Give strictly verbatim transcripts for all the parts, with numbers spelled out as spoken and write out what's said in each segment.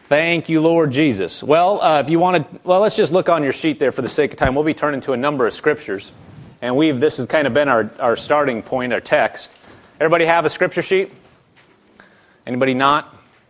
Thank you, Lord Jesus. Well, uh, if you want to, well, let's just look on your sheet there for the sake of time. We'll be turning to a number of scriptures. And we've, this has kind of been our, our starting point, our text. Everybody have a scripture sheet? Anybody not?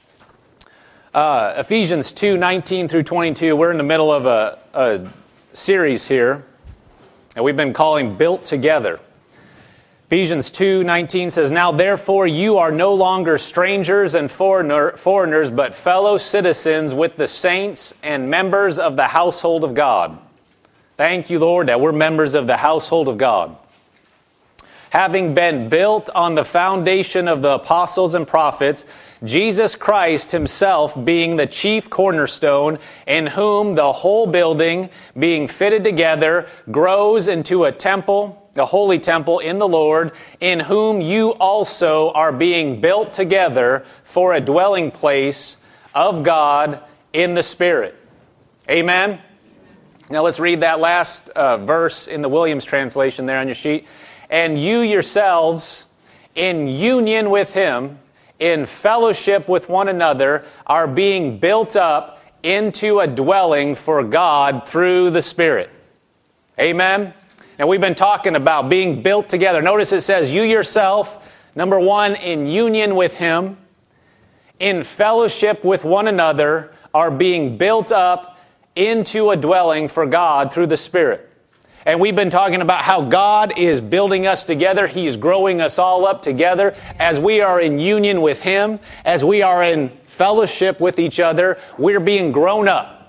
Uh, Ephesians two, nineteen through twenty-two. We're in the middle of a, a series here. And we've been calling Built Together. Ephesians two nineteen says, "Now therefore you are no longer strangers and foreigner, foreigners, but fellow citizens with the saints and members of the household of God." Thank you, Lord, that we're members of the household of God. "Having been built on the foundation of the apostles and prophets, Jesus Christ himself being the chief cornerstone, in whom the whole building, being fitted together, grows into a temple, the holy temple in the Lord, in whom you also are being built together for a dwelling place of God in the Spirit." Amen? Now let's read that last uh, verse in the Williams translation there on your sheet. "And you yourselves, in union with him, in fellowship with one another, are being built up into a dwelling for God through the Spirit." Amen? And we've been talking about being built together. Notice it says, you yourself, number one, in union with him, in fellowship with one another, are being built up into a dwelling for God through the Spirit. And we've been talking about how God is building us together. He's growing us all up together as we are in union with him, as we are in fellowship with each other. We're being grown up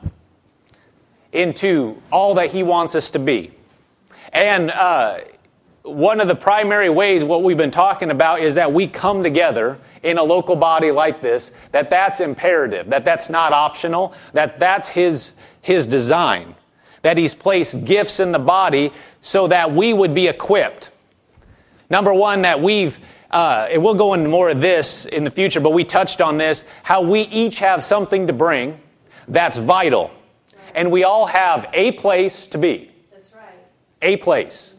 into all that he wants us to be. And uh, one of the primary ways what we've been talking about is that we come together in a local body like this, that that's imperative, that that's not optional, that that's his, his design, that he's placed gifts in the body so that we would be equipped. Number one, that we've, uh, and we'll go into more of this in the future, but we touched on this, how we each have something to bring that's vital. And we all have a place to be. A place.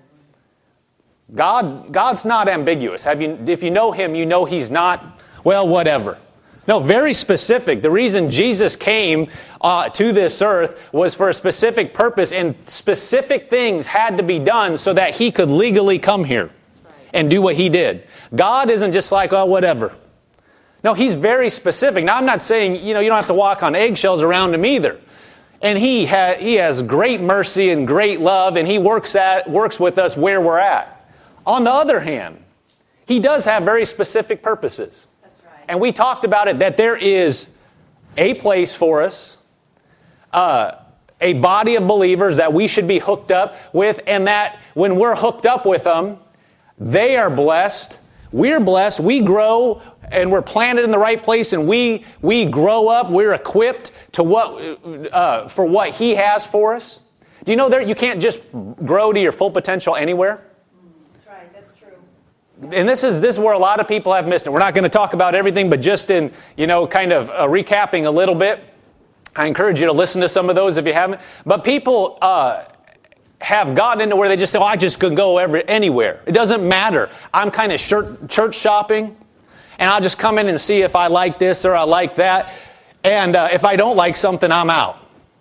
God, God's not ambiguous. Have you, if you know him, you know he's not, well, whatever. No, very specific. The reason Jesus came uh, to this earth was for a specific purpose, and specific things had to be done so that he could legally come here and do what he did. God isn't just like, oh, whatever. No, he's very specific. Now, I'm not saying, you know, you don't have to walk on eggshells around him either. And he, ha- he has great mercy and great love, and he works at works with us where we're at. On the other hand, he does have very specific purposes. That's right. And we talked about it, that there is a place for us, uh, a body of believers that we should be hooked up with, and that when we're hooked up with them, they are blessed, we're blessed, we grow, and we're planted in the right place, and we we grow up, we're equipped to what uh, for what he has for us. Do you know there you can't just grow to your full potential anywhere? That's right, that's true. And this is this is where a lot of people have missed it. We're not going to talk about everything, but just in, you know, kind of uh, recapping a little bit. I encourage you to listen to some of those if you haven't. But people uh, have gotten into where they just say, "Oh, I just can go every, anywhere. It doesn't matter. I'm kind of shirt, church shopping. And I'll just come in and see if I like this or I like that. And uh, if I don't like something, I'm out."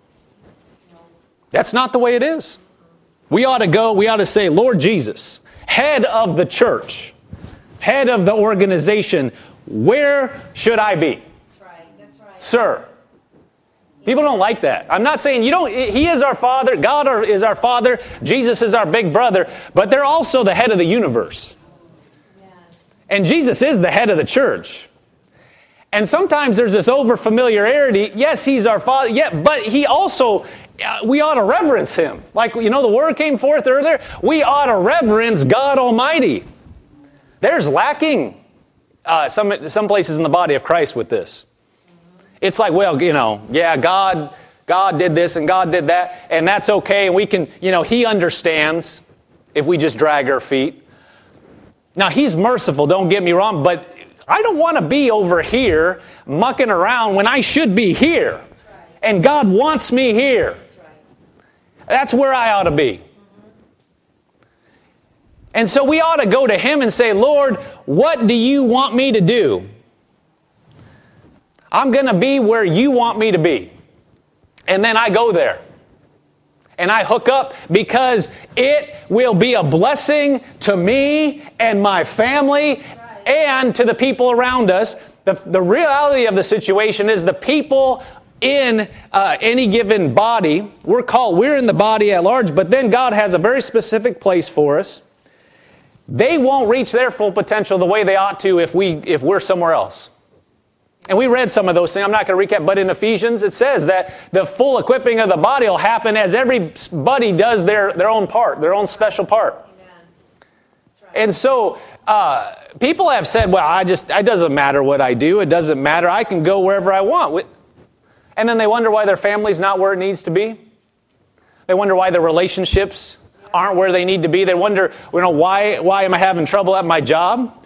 That's not the way it is. We ought to go, we ought to say, "Lord Jesus, head of the church, head of the organization, where should I be?" That's right, that's right. Sir. People don't like that. I'm not saying you don't, he is our Father, God is our Father, Jesus is our big brother, but they're also the head of the universe. And Jesus is the head of the church. And sometimes there's this over-familiarity. Yes, he's our Father. Yeah, but he also, uh, we ought to reverence him. Like, you know, the word came forth earlier. We ought to reverence God Almighty. There's lacking uh, some, some places in the body of Christ with this. It's like, well, you know, yeah, God, God did this and God did that, and that's okay. And we can, you know, he understands if we just drag our feet. Now, he's merciful, don't get me wrong, but I don't want to be over here mucking around when I should be here. Right. And God wants me here. That's right. That's where I ought to be. Mm-hmm. And so we ought to go to him and say, "Lord, what do you want me to do?" I'm going to be where you want me to be. And then I go there. And I hook up because it will be a blessing to me and my family and to the people around us. The, the reality of the situation is the people in uh, any given body, we're called, we're in the body at large, but then God has a very specific place for us. They won't reach their full potential the way they ought to if we if we're somewhere else. And we read some of those things. I'm not going to recap, but in Ephesians it says that the full equipping of the body will happen as everybody does their, their own part, their own special part. Amen. That's right. And so uh, people have said, well, I just it doesn't matter what I do. It doesn't matter. I can go wherever I want. And then they wonder why their family's not where it needs to be. They wonder why their relationships aren't where they need to be. They wonder, you know, why why am I having trouble at my job?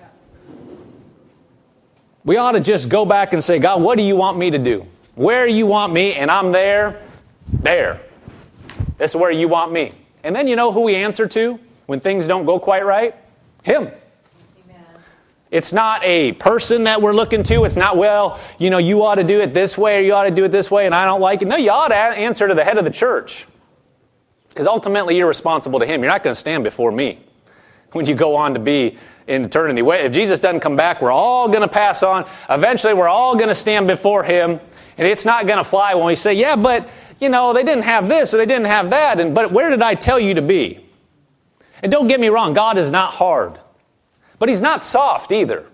We ought to just go back and say, God, what do you want me to do? Where you want me, and I'm there, there. This is where you want me. And then you know who we answer to when things don't go quite right? Him. Amen. It's not a person that we're looking to. It's not, well, you know, you ought to do it this way or you ought to do it this way and I don't like it. No, you ought to answer to the head of the church. Because ultimately you're responsible to him. You're not going to stand before me when you go on to be in eternity. If Jesus doesn't come back, we're all going to pass on. Eventually, we're all going to stand before him. And it's not going to fly when we say, yeah, but, you know, they didn't have this or they didn't have that. And but where did I tell you to be? And don't get me wrong, God is not hard. But he's not soft either.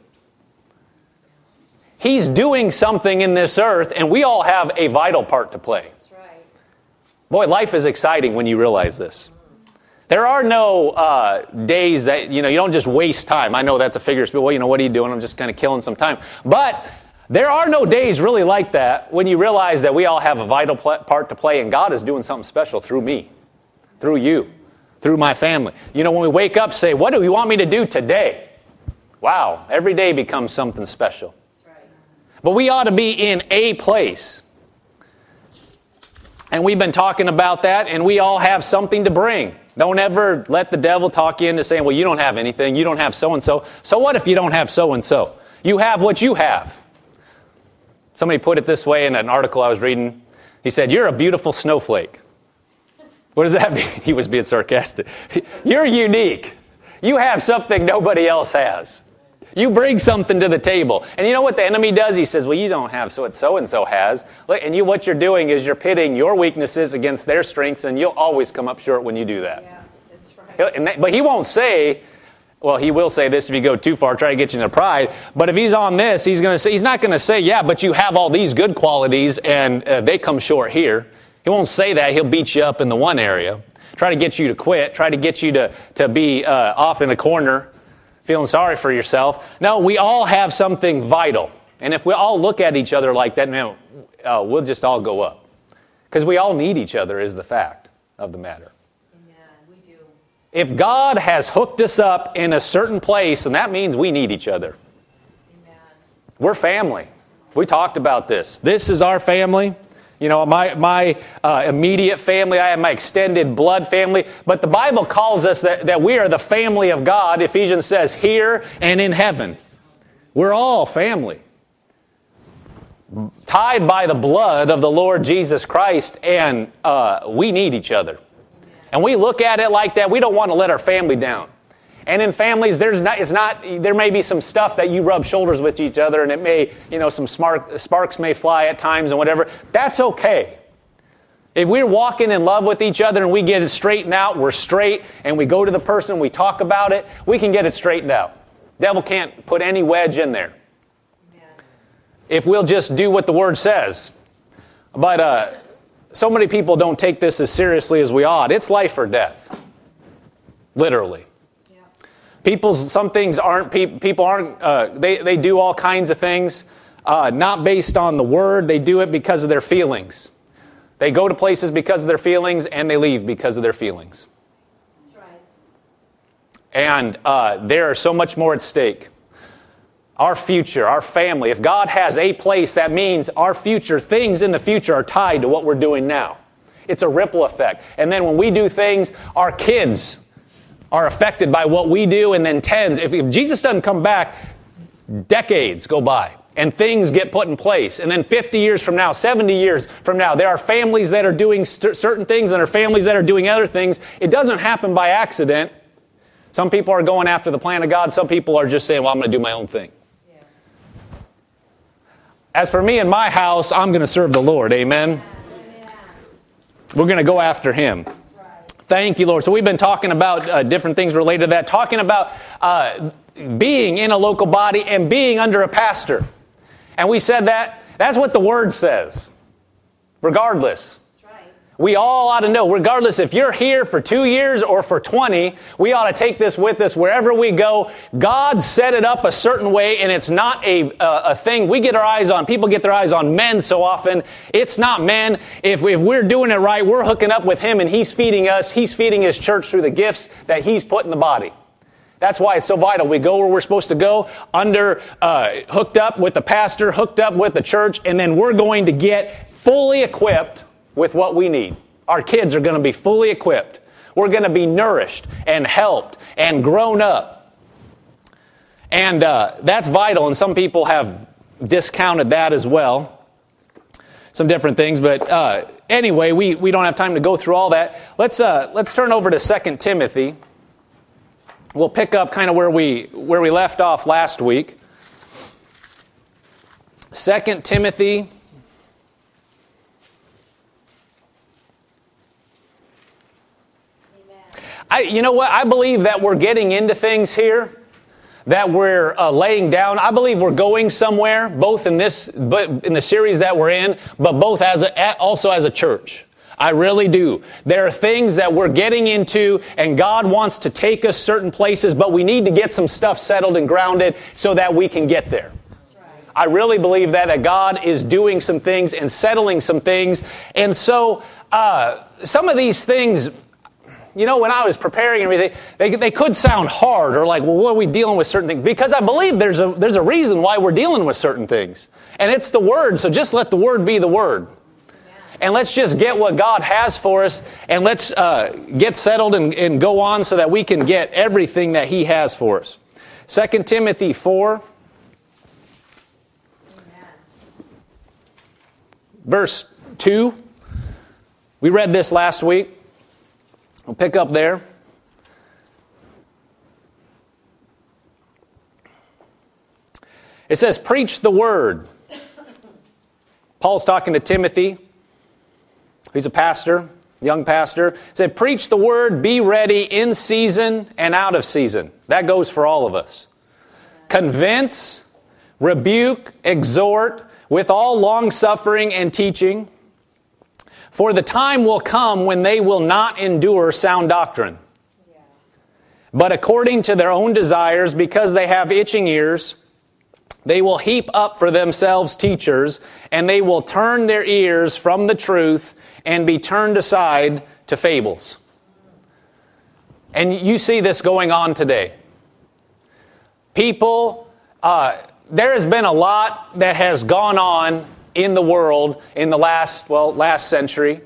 He's doing something in this earth, and we all have a vital part to play. That's right. Boy, life is exciting when you realize this. There are no uh, days that, you know, you don't just waste time. I know that's a figure of speech. Well, you know, what are you doing? I'm just kind of killing some time. But there are no days really like that when you realize that we all have a vital pl- part to play and God is doing something special through me, through you, through my family. You know, when we wake up, say, what do you want me to do today? Wow, every day becomes something special. That's right. But we ought to be in a place. And we've been talking about that, and we all have something to bring. Don't ever let the devil talk you into saying, well, you don't have anything. You don't have so-and-so. So what if you don't have so-and-so? You have what you have. Somebody put it this way in an article I was reading. He said, you're a beautiful snowflake. What does that mean? He was being sarcastic. You're unique. You have something nobody else has. You bring something to the table. And you know what the enemy does? He says, well, you don't have so what so-and-so has. And you, what you're doing is you're pitting your weaknesses against their strengths, and you'll always come up short when you do that. Yeah, that's right. And that, but he won't say, well, he will say this if you go too far, try to get you into pride. But if he's on this, he's going to say, he's not going to say, yeah, but you have all these good qualities, and uh, they come short here. He won't say that. He'll beat you up in the one area. Try to get you to quit. Try to get you to, to be uh, off in a corner, feeling sorry for yourself. No, we all have something vital. And if we all look at each other like that, man, uh, we'll just all go up. Because we all need each other is the fact of the matter. Amen. We do. If God has hooked us up in a certain place, and that means we need each other. Amen. We're family. We talked about this. This is our family. You know, my my uh, immediate family, I have my extended blood family. But the Bible calls us that, that we are the family of God. Ephesians says, here and in heaven. We're all family. Tied by the blood of the Lord Jesus Christ, and uh, we need each other. And we look at it like that. We don't want to let our family down. And in families, there's not, it's not, there may be some stuff that you rub shoulders with each other, and it may, you know, some spark, sparks may fly at times and whatever. That's okay. If we're walking in love with each other and we get it straightened out, we're straight, and we go to the person, we talk about it, we can get it straightened out. Devil can't put any wedge in there. Amen. If we'll just do what the Word says. But uh, so many people don't take this as seriously as we ought. It's life or death. Literally. People, some things aren't, people aren't, uh, they, they do all kinds of things, uh, not based on the Word. They do it because of their feelings. They go to places because of their feelings, and they leave because of their feelings. That's right. And uh, there are so much more at stake. Our future, our family, if God has a place, that means our future, things in the future are tied to what we're doing now. It's a ripple effect. And then when we do things, our kids are affected by what we do, and then tens. If, if Jesus doesn't come back, decades go by. and things get put in place. And then fifty years from now, seventy years from now, there are families that are doing st- certain things and there are families that are doing other things. It doesn't happen by accident. Some people are going after the plan of God. Some people are just saying, well, I'm going to do my own thing. Yes. As for me and my house, I'm going to serve the Lord. Amen. Amen. We're going to go after Him. Thank you, Lord. So we've been talking about uh, different things related to that, talking about uh, being in a local body and being under a pastor. And we said that that's what the Word says, regardless. That's right. We all ought to know, regardless if you're here for two years or for twenty, we ought to take this with us wherever we go. God set it up a certain way, and it's not a, a, a thing we get our eyes on. People get their eyes on men so often. It's not men. If, if we're doing it right, we're hooking up with Him, and He's feeding us. He's feeding His church through the gifts that He's put in the body. That's why it's so vital. We go where we're supposed to go, under, uh, hooked up with the pastor, hooked up with the church, and then we're going to get fully equipped with what we need. Our kids are going to be fully equipped. We're going to be nourished and helped and grown up. And uh, that's vital, and some people have discounted that as well. Some different things, but uh, anyway, we, we don't have time to go through all that. Let's uh, let's turn over to Second Timothy. We'll pick up kind of where we where we left off last week. Second Timothy. I, you know what? I believe that we're getting into things here that we're uh, laying down. I believe we're going somewhere, both in this, but in the series that we're in, but both as a, also as a church. I really do. There are things that we're getting into, and God wants to take us certain places, but we need to get some stuff settled and grounded so that we can get there. That's right. I really believe that, that God is doing some things and settling some things. And so uh, some of these things, you know, when I was preparing everything, they, they could sound hard or like, well, what are we dealing with certain things? Because I believe there's a, there's a reason why we're dealing with certain things. And it's the Word, so just let the Word be the Word. And let's just get what God has for us, and let's uh, get settled and, and go on so that we can get everything that He has for us. Second Timothy four, Amen. verse two. We read this last week. We'll pick up there. It says, preach the word. Paul's talking to Timothy. He's a pastor, young pastor. He said, preach the word, be ready in season and out of season. That goes for all of us. Convince, rebuke, exhort with all long-suffering and teaching. For the time will come when they will not endure sound doctrine, Yeah. but according to their own desires, because they have itching ears, they will heap up for themselves teachers, and they will turn their ears from the truth and be turned aside to fables. And you see this going on today. People, uh, there has been a lot that has gone on in the world in the last, well, last century.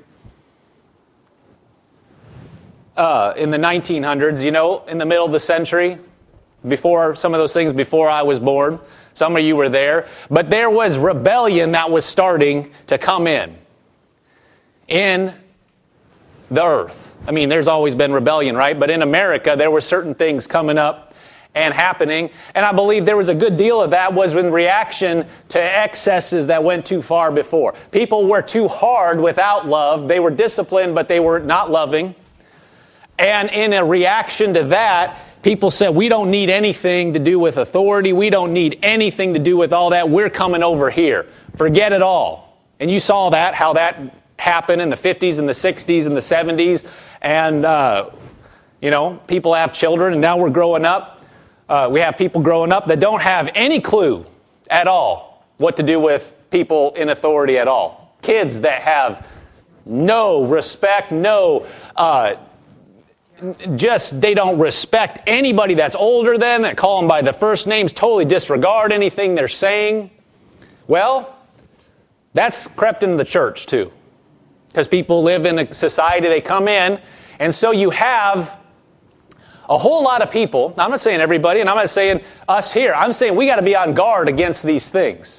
Uh, in the nineteen hundreds, you know, in the middle of the century, before some of those things, before I was born. Some of you were there. But there was rebellion that was starting to come in. In the earth. I mean, there's always been rebellion, right? But in America, there were certain things coming up and happening. And I believe there was a good deal of that was in reaction to excesses that went too far before. People were too hard without love. They were disciplined, but they were not loving. And in a reaction to that, people said, we don't need anything to do with authority. We don't need anything to do with all that. We're coming over here. Forget it all. And you saw that, how that happened in the fifties and the sixties and the seventies. And, uh, you know, people have children, and now we're growing up. Uh, we have people growing up that don't have any clue at all what to do with people in authority at all. Kids that have no respect, no uh Just, they don't respect anybody that's older than, that call them by the first names, totally disregard anything they're saying. Well, that's crept into the church too. Because people live in a society, they come in, and so you have A whole lot of people, I'm not saying everybody, and I'm not saying us here, I'm saying we got to be on guard against these things.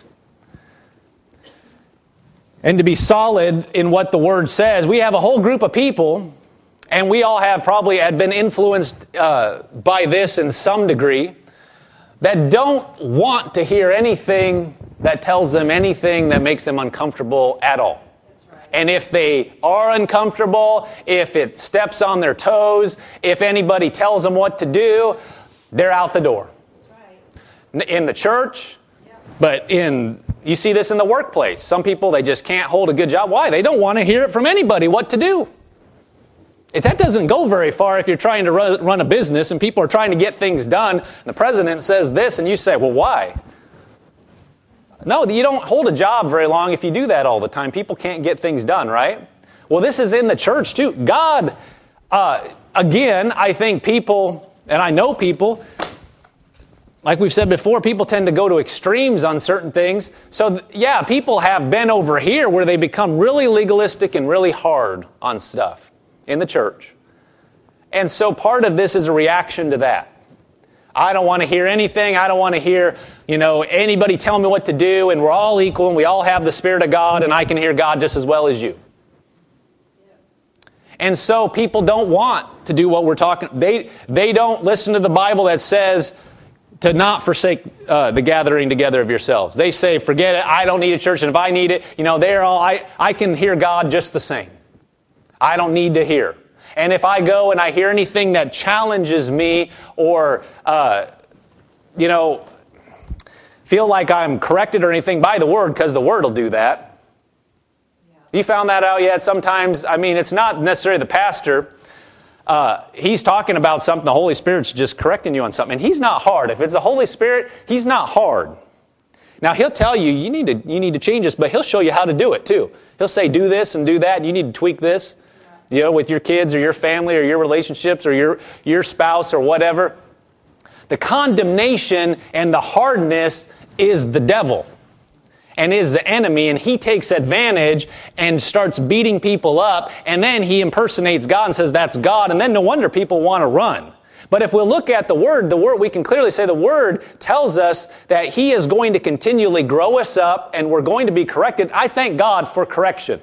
And to be solid in what the Word says, we have a whole group of people, and we all have probably had been influenced uh, by this in some degree, that don't want to hear anything that tells them anything that makes them uncomfortable at all. And if they are uncomfortable, if it steps on their toes, if anybody tells them what to do, they're out the door. That's right. In the church, Yeah. but in you see this in the workplace. Some people, they just can't hold a good job. Why? They don't want to hear it from anybody what to do. If that doesn't go very far if you're trying to run, run a business and people are trying to get things done, and the president says this and you say, well, why? No, you don't hold a job very long if you do that all the time. People can't get things done, right? Well, this is in the church too. God, uh, again, I think people, and I know people, like we've said before, people tend to go to extremes on certain things. So, yeah, people have been over here where they become really legalistic and really hard on stuff in the church. And so part of this is a reaction to that. I don't want to hear anything. I don't want to hear, you know, anybody tell me what to do, and we're all equal, and we all have the Spirit of God, and I can hear God just as well as you. And so people don't want to do what we're talking. They they don't listen to the Bible that says to not forsake uh, the gathering together of yourselves. They say, forget it, I don't need a church, and if I need it, you know, they're all, I, I can hear God just the same. I don't need to hear. And if I go and I hear anything that challenges me or, uh, you know, feel like I'm corrected or anything by the Word, because the Word will do that. Yeah. You found that out yet? Sometimes, I mean, it's not necessarily the pastor. Uh, he's talking about something, the Holy Spirit's just correcting you on something. And He's not hard. If it's the Holy Spirit, He's not hard. Now, He'll tell you, you need to you need to change this, but He'll show you how to do it too. He'll say, do this and do that, and you need to tweak this. You know, with your kids or your family or your relationships or your, your spouse or whatever. The condemnation and the hardness is the devil and is the enemy, and he takes advantage and starts beating people up, and then he impersonates God and says that's God, and then no wonder people want to run. But if we look at the Word, the Word, we can clearly say the Word tells us that He is going to continually grow us up and we're going to be corrected. I thank God for correction.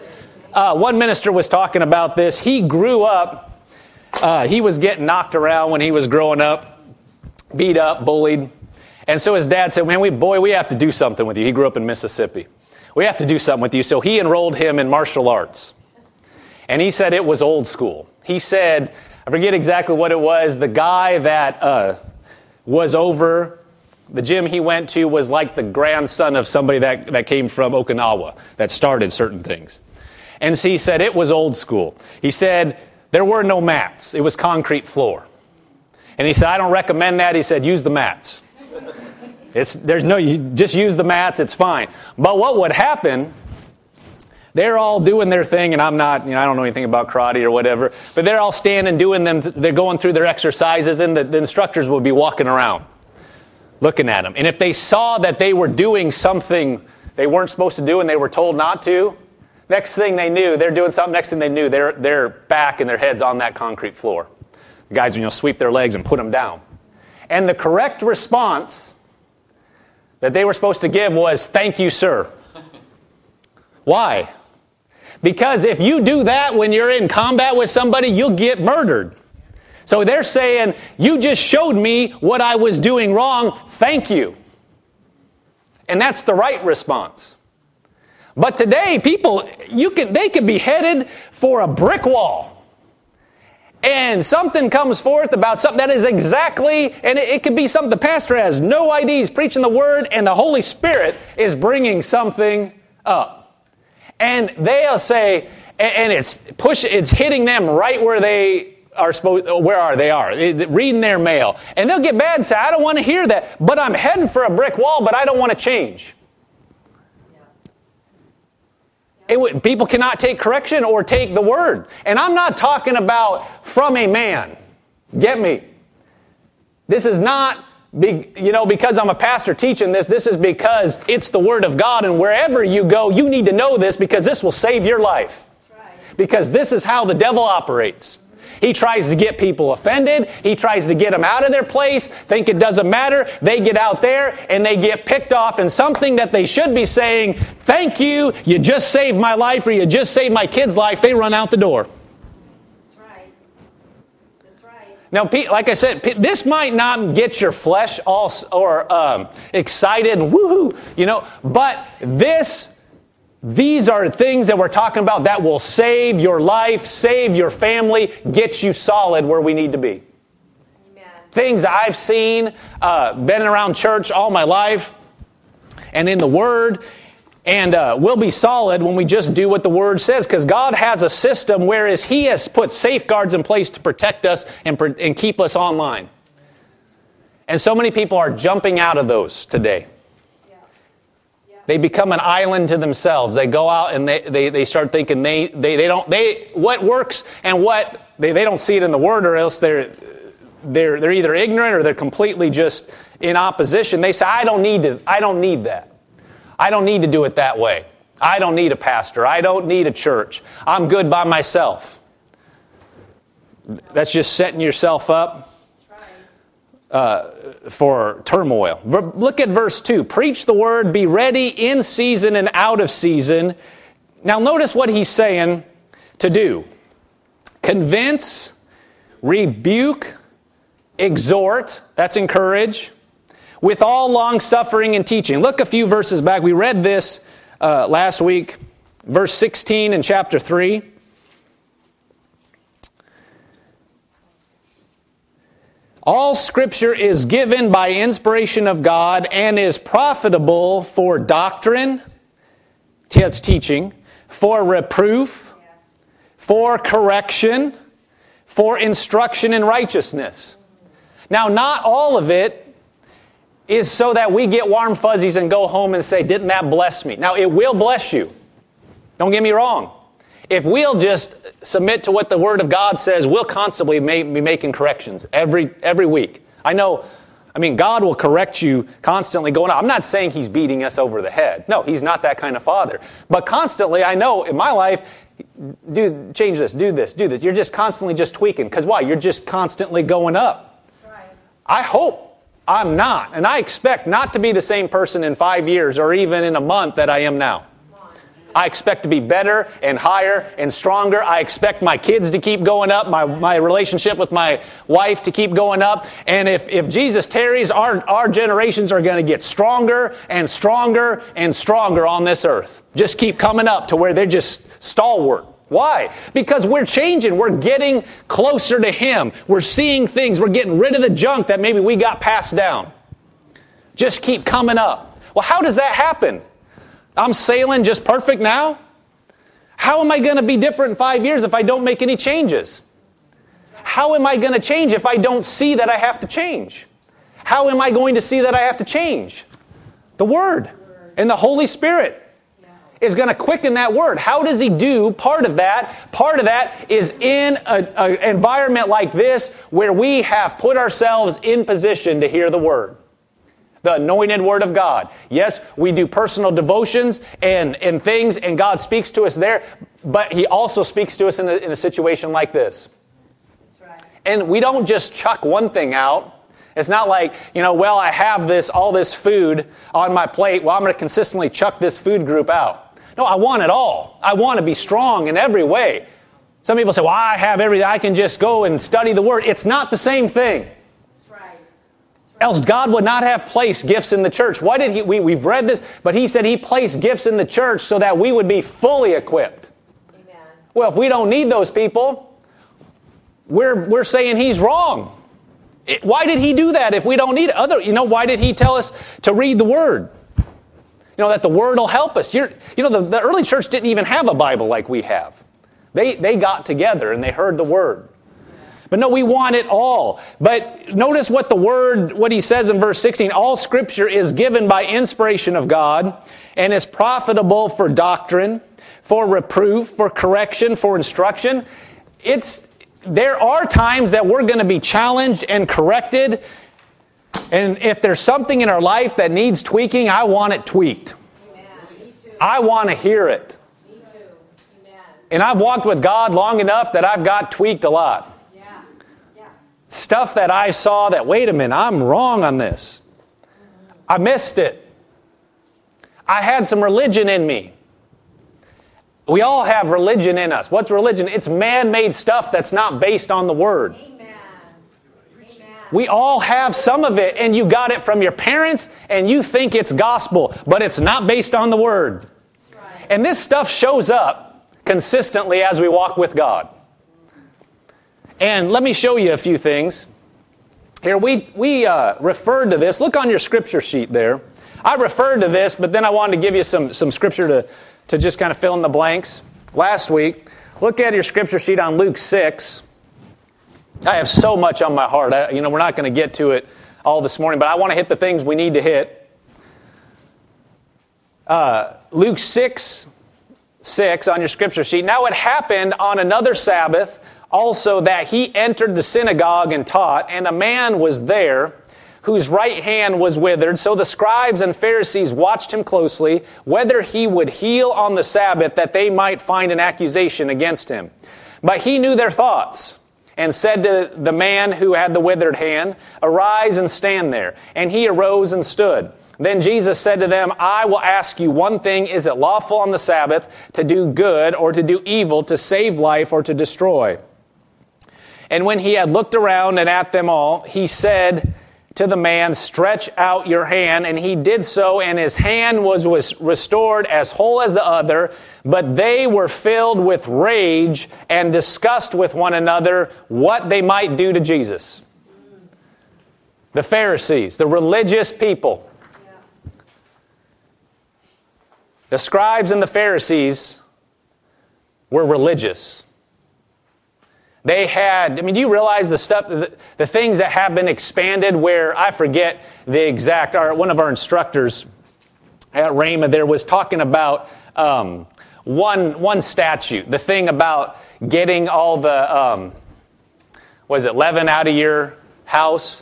Uh, one minister was talking about this. He grew up, uh, he was getting knocked around when he was growing up, beat up, bullied. And so his dad said, man, we boy, we have to do something with you. He grew up in Mississippi. We have to do something with you. So he enrolled him in martial arts. And he said it was old school. He said, I forget exactly what it was, the guy that uh, was over the gym he went to was like the grandson of somebody that, that came from Okinawa, that started certain things. And so he said it was old school. He said there were no mats. It was concrete floor. And he said, I don't recommend that. He said, use the mats. It's there's no, you just use the mats. It's fine. But what would happen, they're all doing their thing, and I'm not, you know, I don't know anything about karate or whatever, but they're all standing doing them. They're going through their exercises, and the, the instructors would be walking around looking at them. And if they saw that they were doing something they weren't supposed to do and they were told not to, next thing they knew, they're doing something, next thing they knew, they're, they're back and their head's on that concrete floor. The guys, you know, sweep their legs and put them down. And the correct response that they were supposed to give was, thank you, sir. Why? Because if you do that when you're in combat with somebody, you'll get murdered. So they're saying, you just showed me what I was doing wrong, thank you. And that's the right response. But today, people, you can they can be headed for a brick wall. And something comes forth about something that is exactly, and it, it could be something the pastor has no idea. He's preaching the Word, and the Holy Spirit is bringing something up. And they'll say, and, and it's push, it's hitting them right where they are supposed, where are they are, reading their mail. And they'll get mad and say, I don't want to hear that, but I'm heading for a brick wall, but I don't want to change. It would, people cannot take correction or take the Word. And I'm not talking about from a man. Get me? This is not, be, you know, because I'm a pastor teaching this. This is because it's the Word of God. And wherever you go, you need to know this because this will save your life. That's right. Because this is how the devil operates. He tries to get people offended. He tries to get them out of their place, think it doesn't matter. They get out there and they get picked off in something that they should be saying, thank you, you just saved my life, or you just saved my kid's life. They run out the door. That's right. That's right. Now, like I said, this might not get your flesh all or um, excited, woohoo, you know, but this, these are things that we're talking about that will save your life, save your family, get you solid where we need to be. Amen. Things I've seen, uh, been around church all my life, and in the Word, and uh, we'll be solid when we just do what the Word says, because God has a system whereas He has put safeguards in place to protect us and, and keep us online. And so many people are jumping out of those today. Yeah. Yeah. They become an island to themselves. They go out and they, they, they start thinking they, they, they don't, they, what works and what, they, they don't see it in the Word, or else they're, they're, they're either ignorant or they're completely just in opposition. They say, I don't need to, I don't need that. I don't need to do it that way. I don't need a pastor. I don't need a church. I'm good by myself. That's just setting yourself up uh, for turmoil. Look at verse two. Preach the word, be ready in season and out of season. Now notice what he's saying to do. Convince, rebuke, exhort. That's encourage. With all long-suffering and teaching. Look a few verses back. We read this uh, last week. Verse sixteen in chapter three. All Scripture is given by inspiration of God and is profitable for doctrine, that's teaching, for reproof, for correction, for instruction in righteousness. Now, not all of it is so that we get warm fuzzies and go home and say, didn't that bless me? Now, it will bless you. Don't get me wrong. If we'll just submit to what the Word of God says, we'll constantly may, be making corrections every every week. I know, I mean, God will correct you constantly going on. I'm not saying He's beating us over the head. No, He's not that kind of Father. But constantly, I know in my life, do change this, do this, do this. You're just constantly just tweaking. Because why? You're just constantly going up. That's right. I hope I'm not. And I expect not to be the same person in five years or even in a month that I am now. I expect to be better and higher and stronger. I expect my kids to keep going up, my, my relationship with my wife to keep going up. And if, if Jesus tarries, our, our generations are going to get stronger and stronger and stronger on this earth. Just keep coming up to where they're just stalwart. Why? Because we're changing. We're getting closer to Him. We're seeing things. We're getting rid of the junk that maybe we got passed down. Just keep coming up. Well, how does that happen? I'm sailing just perfect now? How am I going to be different in five years if I don't make any changes? How am I going to change if I don't see that I have to change? How am I going to see that I have to change? The Word and the Holy Spirit is going to quicken that Word. How does He do part of that? Part of that is in an environment like this where we have put ourselves in position to hear the Word. The anointed Word of God. Yes, we do personal devotions and, and things, and God speaks to us there, but He also speaks to us in a, in a situation like this. That's right. And we don't just chuck one thing out. It's not like, you know, well, I have this, all this food on my plate. Well, I'm going to consistently chuck this food group out. No, I want it all. I want to be strong in every way. Some people say, well, I have everything. I can just go and study the Word. It's not the same thing. That's right. That's right. Else God would not have placed gifts in the church. Why did He? We, we've read this, but He said He placed gifts in the church so that we would be fully equipped. Amen. Well, if we don't need those people, we're we're saying He's wrong. It, why did He do that if we don't need it? Other, you know, why did He tell us to read the Word? You know, that the Word will help us. You're, you know, the, the early church didn't even have a Bible like we have. They they got together and they heard the Word. But no, we want it all. But notice what the Word, what He says in verse sixteen. All Scripture is given by inspiration of God and is profitable for doctrine, for reproof, for correction, for instruction. It's there are times that we're going to be challenged and corrected. And if there's something in our life that needs tweaking, I want it tweaked. Amen. Me too. I want to hear it. Me too. Amen. And I've walked with God long enough that I've got tweaked a lot. Yeah. Stuff that I saw that, wait a minute, I'm wrong on this. I missed it. I had some religion in me. We all have religion in us. What's religion? It's man-made stuff that's not based on the Word. Amen. Amen. We all have some of it, and you got it from your parents, and you think it's gospel, but it's not based on the Word. That's right. And this stuff shows up consistently as we walk with God. And let me show you a few things. Here, we, we uh, referred to this. Look on your scripture sheet there. I referred to this, but then I wanted to give you some, some scripture to, to just kind of fill in the blanks. Last week, look at your scripture sheet on Luke six. I have so much on my heart. I, you know, we're not going to get to it all this morning, but I want to hit the things we need to hit. Uh, Luke six, six on your scripture sheet. Now it happened on another Sabbath also that he entered the synagogue and taught, and a man was there whose right hand was withered. So the scribes and Pharisees watched him closely, whether he would heal on the Sabbath, that they might find an accusation against him. But he knew their thoughts, and said to the man who had the withered hand, "Arise and stand there." And he arose and stood. Then Jesus said to them, "I will ask you one thing. Is it lawful on the Sabbath to do good or to do evil, to save life or to destroy?" And when he had looked around and at them all, he said to the man, "Stretch out your hand." And he did so, and his hand was, was restored as whole as the other. But they were filled with rage and discussed with one another what they might do to Jesus. The Pharisees, the religious people. Yeah. The scribes and the Pharisees were religious. They had, I mean, do you realize the stuff, the, the things that have been expanded where, I forget the exact, our, one of our instructors at Rhema there was talking about um, one one statute, the thing about getting all the, um, was it leaven out of your house?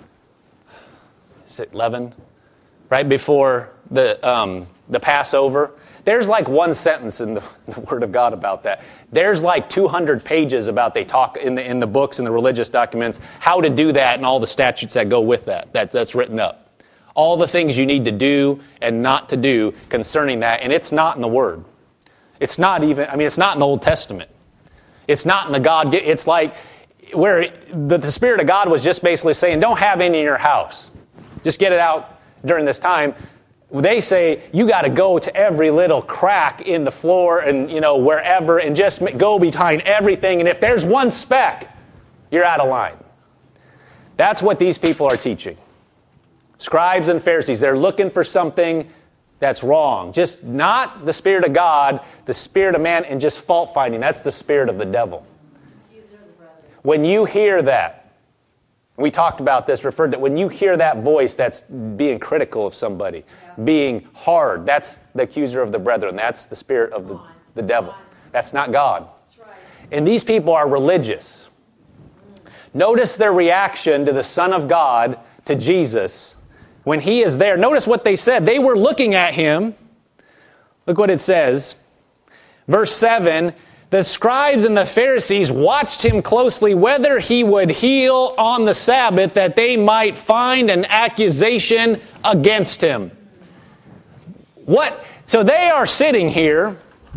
Is it leaven? Right before the um, the Passover. There's like one sentence in the, the Word of God about that. There's like two hundred pages about they talk in the in the books and the religious documents how to do that and all the statutes that go with that. That that's written up. All the things you need to do and not to do concerning that, and it's not in the Word. It's not even. I mean, it's not in the Old Testament. It's not in the God. It's like where the, the Spirit of God was just basically saying, don't have any in your house. Just get it out during this time. They say you got to go to every little crack in the floor and, you know, wherever and just go behind everything. And if there's one speck, you're out of line. That's what these people are teaching. Scribes and Pharisees, they're looking for something that's wrong. Just not the Spirit of God, the spirit of man, and just fault finding. That's the spirit of the devil. When you hear that, we talked about this, referred to, when you hear that voice that's being critical of somebody, yeah. being hard, that's the accuser of the brethren. That's the spirit of the, the devil. That's not God. That's right. And these people are religious. Mm. Notice their reaction to the Son of God, to Jesus, when he is there. Notice what they said. They were looking at him. Look what it says. Verse seven, the scribes and the Pharisees watched him closely whether he would heal on the Sabbath, that they might find an accusation against him. What? So they are sitting here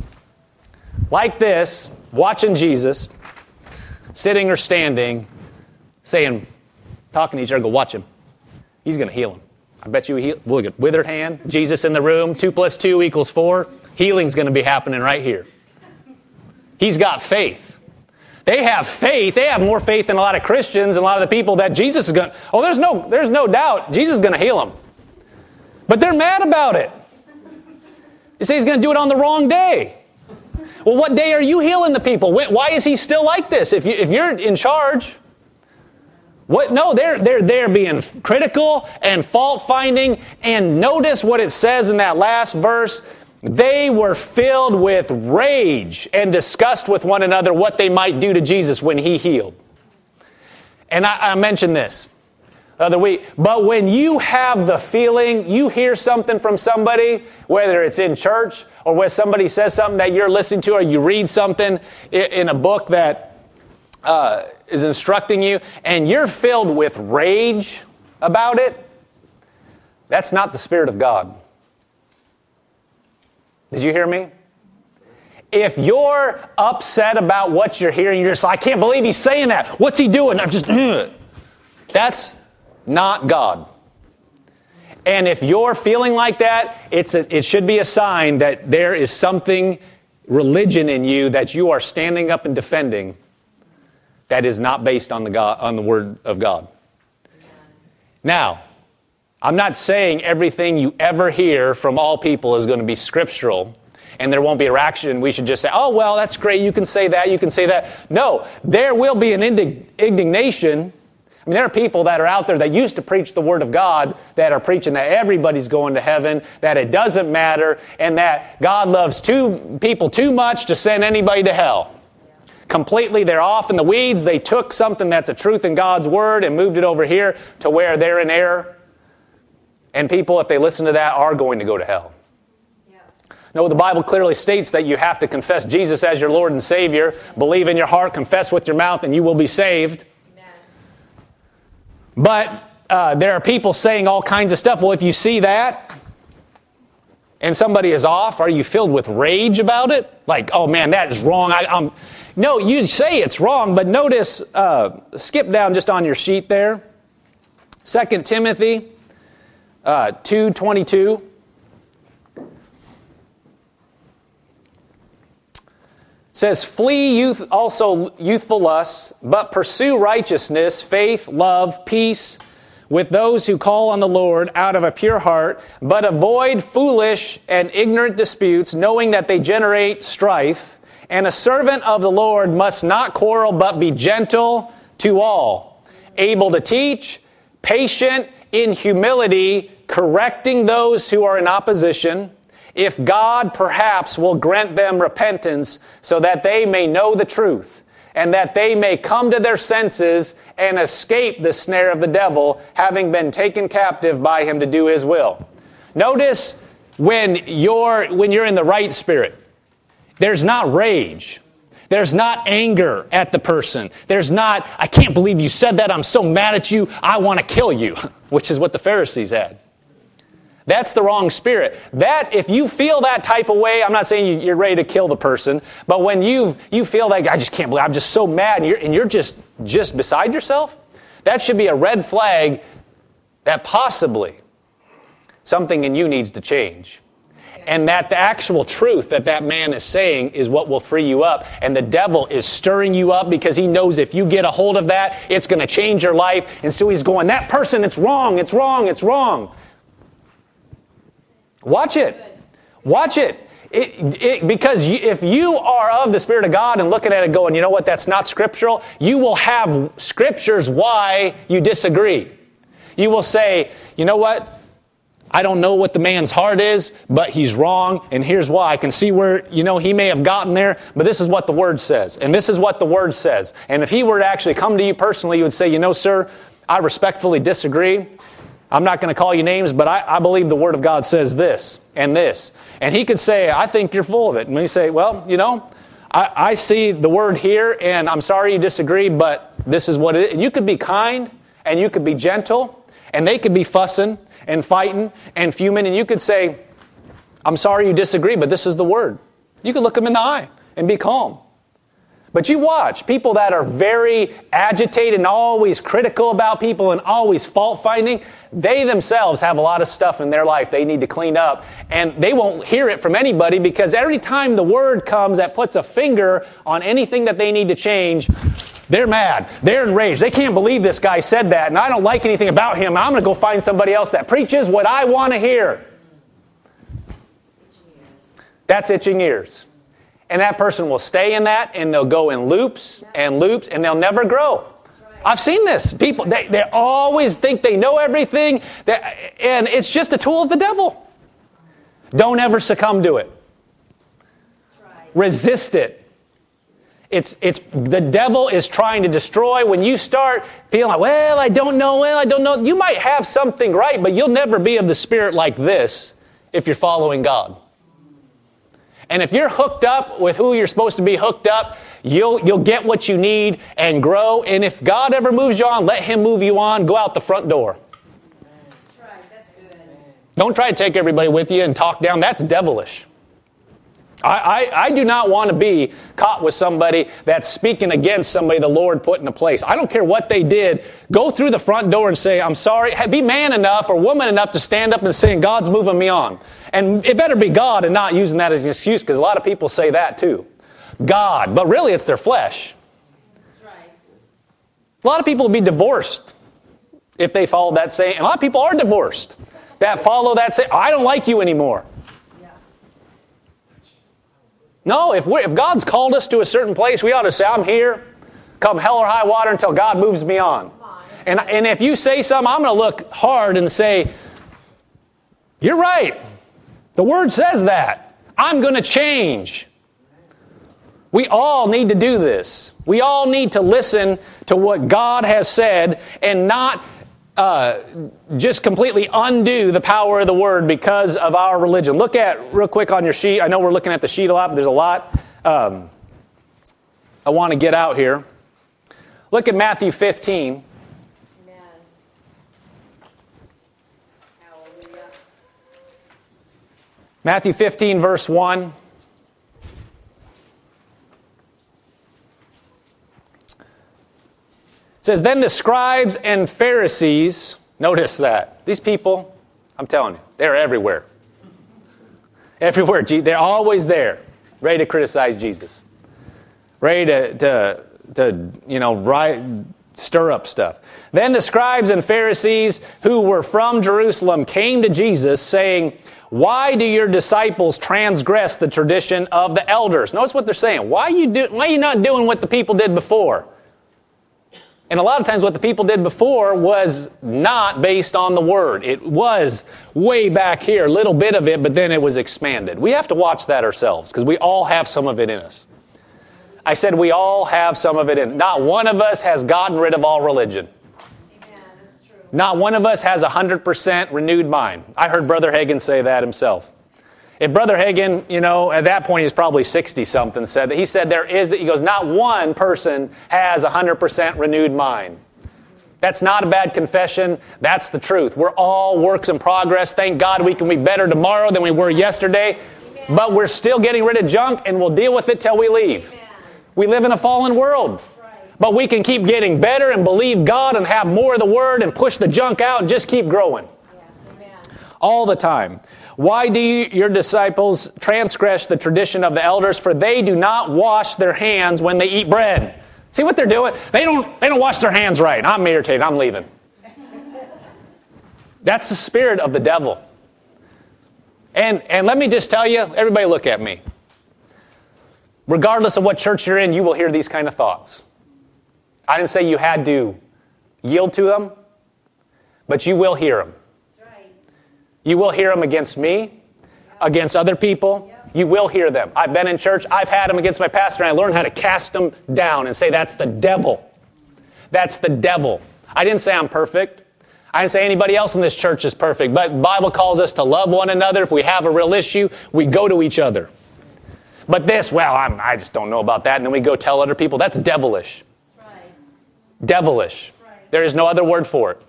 like this, watching Jesus, sitting or standing, saying, talking to each other, go watch him. He's going to heal him. I bet you he heal. Look at withered hand, Jesus in the room, two plus two equals four. Healing's going to be happening right here. He's got faith. They have faith. They have more faith than a lot of Christians and a lot of the people that Jesus is going to... Oh, there's no, there's no doubt Jesus is going to heal them. But they're mad about it. You say he's going to do it on the wrong day. Well, what day are you healing the people? Why is he still like this? If, you, if you're in charge... What? No, they're, they're, they're being critical and fault-finding. And notice what it says in that last verse. They were filled with rage and discussed with one another what they might do to Jesus when he healed. And I, I mentioned this the other week. But when you have the feeling, you hear something from somebody, whether it's in church or where somebody says something that you're listening to, or you read something in a book that uh, is instructing you and you're filled with rage about it, that's not the Spirit of God. Did you hear me? If you're upset about what you're hearing, you're just like, I can't believe he's saying that. What's he doing? I'm just, ugh. That's not God. And if you're feeling like that, it's a, it should be a sign that there is something, religion in you that you are standing up and defending that is not based on the God, on the Word of God. Now, I'm not saying everything you ever hear from all people is going to be scriptural and there won't be a reaction. We should just say, oh, well, that's great. You can say that. You can say that. No, there will be an indig- indignation. I mean, there are people that are out there that used to preach the Word of God that are preaching that everybody's going to heaven, that it doesn't matter, and that God loves two people too much to send anybody to hell. Completely, they're off in the weeds. They took something that's a truth in God's Word and moved it over here to where they're in error. And people, if they listen to that, are going to go to hell. Yeah. No, the Bible clearly states that you have to confess Jesus as your Lord and Savior, believe in your heart, confess with your mouth, and you will be saved. Amen. But uh, there are people saying all kinds of stuff. Well, if you see that and somebody is off, are you filled with rage about it? Like, oh man, that is wrong. I, I'm... No, you say it's wrong, but notice, uh, skip down just on your sheet there. Second Timothy uh, two twenty-two. Says, flee youth also youthful lusts, but pursue righteousness, faith, love, peace with those who call on the Lord out of a pure heart, but avoid foolish and ignorant disputes, knowing that they generate strife. And a servant of the Lord must not quarrel, but be gentle to all, able to teach, patient in humility, correcting those who are in opposition, if God perhaps will grant them repentance so that they may know the truth, and that they may come to their senses and escape the snare of the devil, having been taken captive by him to do his will. Notice when you're, when you're in the right spirit, there's not rage. There's not anger at the person. There's not, I can't believe you said that. I'm so mad at you. I want to kill you, which is what the Pharisees had. That's the wrong spirit. That, if you feel that type of way, I'm not saying you're ready to kill the person, but when you you feel like, I just can't believe, I'm just so mad, and you're, and you're just, just beside yourself, that should be a red flag that possibly something in you needs to change. And that the actual truth that that man is saying is what will free you up. And the devil is stirring you up because he knows if you get a hold of that, it's going to change your life. And so he's going, that person, it's wrong, it's wrong, it's wrong. Watch it. Watch it. It, it because you, if you are of the Spirit of God and looking at it going, you know what, that's not scriptural, you will have scriptures why you disagree. You will say, you know what? I don't know what the man's heart is, but he's wrong, and here's why. I can see where, you know, he may have gotten there, but this is what the Word says, and this is what the Word says. And if he were to actually come to you personally, you would say, you know, sir, I respectfully disagree. I'm not going to call you names, but I, I believe the Word of God says this and this. And he could say, I think you're full of it. And you say, well, you know, I, I see the Word here, and I'm sorry you disagree, but this is what it is. And you could be kind, and you could be gentle, and they could be fussing and fighting and fuming, and you could say, I'm sorry you disagree, but this is the Word. You could look them in the eye and be calm. But you watch people that are very agitated and always critical about people and always fault-finding, they themselves have a lot of stuff in their life they need to clean up, and they won't hear it from anybody because every time the Word comes that puts a finger on anything that they need to change, they're mad. They're enraged. They can't believe this guy said that, and I don't like anything about him. I'm going to go find somebody else that preaches what I want to hear. That's itching ears. And that person will stay in that, and they'll go in loops and loops, and they'll never grow. I've seen this. People, they, they always think they know everything, that, and it's just a tool of the devil. Don't ever succumb to it. Resist it. It's it's the devil is trying to destroy. When you start feeling like, well, I don't know, well, I don't know. You might have something right, but you'll never be of the Spirit like this if you're following God. And if you're hooked up with who you're supposed to be hooked up, you'll you'll get what you need and grow. And if God ever moves you on, let him move you on. Go out the front door. That's right. That's good. Don't try to take everybody with you and talk down. That's devilish. I, I, I do not want to be caught with somebody that's speaking against somebody the Lord put in a place. I don't care what they did. Go through the front door and say, I'm sorry. Be man enough or woman enough to stand up and say, God's moving me on. And it better be God and not using that as an excuse, because a lot of people say that too. God. But really it's their flesh. That's right. A lot of people would be divorced if they followed that saying. And a lot of people are divorced that follow that saying, I don't like you anymore. No, if we if God's called us to a certain place, we ought to say, I'm here, come hell or high water until God moves me on. And, and if you say something, I'm going to look hard and say, you're right. The Word says that. I'm going to change. We all need to do this. We all need to listen to what God has said and not Uh, just completely undo the power of the Word because of our religion. Look at, real quick on your sheet, I know we're looking at the sheet a lot, but there's a lot um, I want to get out here. Look at Matthew fifteen. Amen. Hallelujah. Matthew fifteen, verse one. It says, then the scribes and Pharisees, notice that. These people, I'm telling you, they're everywhere. Everywhere. They're always there, ready to criticize Jesus. Ready to, to, to you know, right, stir up stuff. Then the scribes and Pharisees who were from Jerusalem came to Jesus saying, why do your disciples transgress the tradition of the elders? Notice what they're saying. Why are you, do, why are you not doing what the people did before? And a lot of times what the people did before was not based on the Word. It was way back here, a little bit of it, but then it was expanded. We have to watch that ourselves because we all have some of it in us. I said we all have some of it in. Not one of us has gotten rid of all religion. Amen. That's true. Not one of us has a one hundred percent renewed mind. I heard Brother Hagin say that himself. If Brother Hagin, you know, at that point he's probably sixty-something, said he said there is, he goes, not one person has a one hundred percent renewed mind. That's not a bad confession. That's the truth. We're all works in progress. Thank God we can be better tomorrow than we were yesterday. Amen. But we're still getting rid of junk and we'll deal with it till we leave. Amen. We live in a fallen world. Right. But we can keep getting better and believe God and have more of the Word and push the junk out and just keep growing. Yes, amen. All the time. Why do you, your disciples transgress the tradition of the elders? For they do not wash their hands when they eat bread. See what they're doing? They don't, they don't wash their hands right. I'm irritated. I'm leaving. That's the spirit of the devil. And, and let me just tell you, everybody look at me. Regardless of what church you're in, you will hear these kind of thoughts. I didn't say you had to yield to them, but you will hear them. You will hear them against me, against other people. You will hear them. I've been in church. I've had them against my pastor, and I learned how to cast them down and say, that's the devil. That's the devil. I didn't say I'm perfect. I didn't say anybody else in this church is perfect. But the Bible calls us to love one another. If we have a real issue, we go to each other. But this, well, I'm, I just don't know about that. And then we go tell other people. That's devilish. Right. Devilish. Right. There is no other word for it.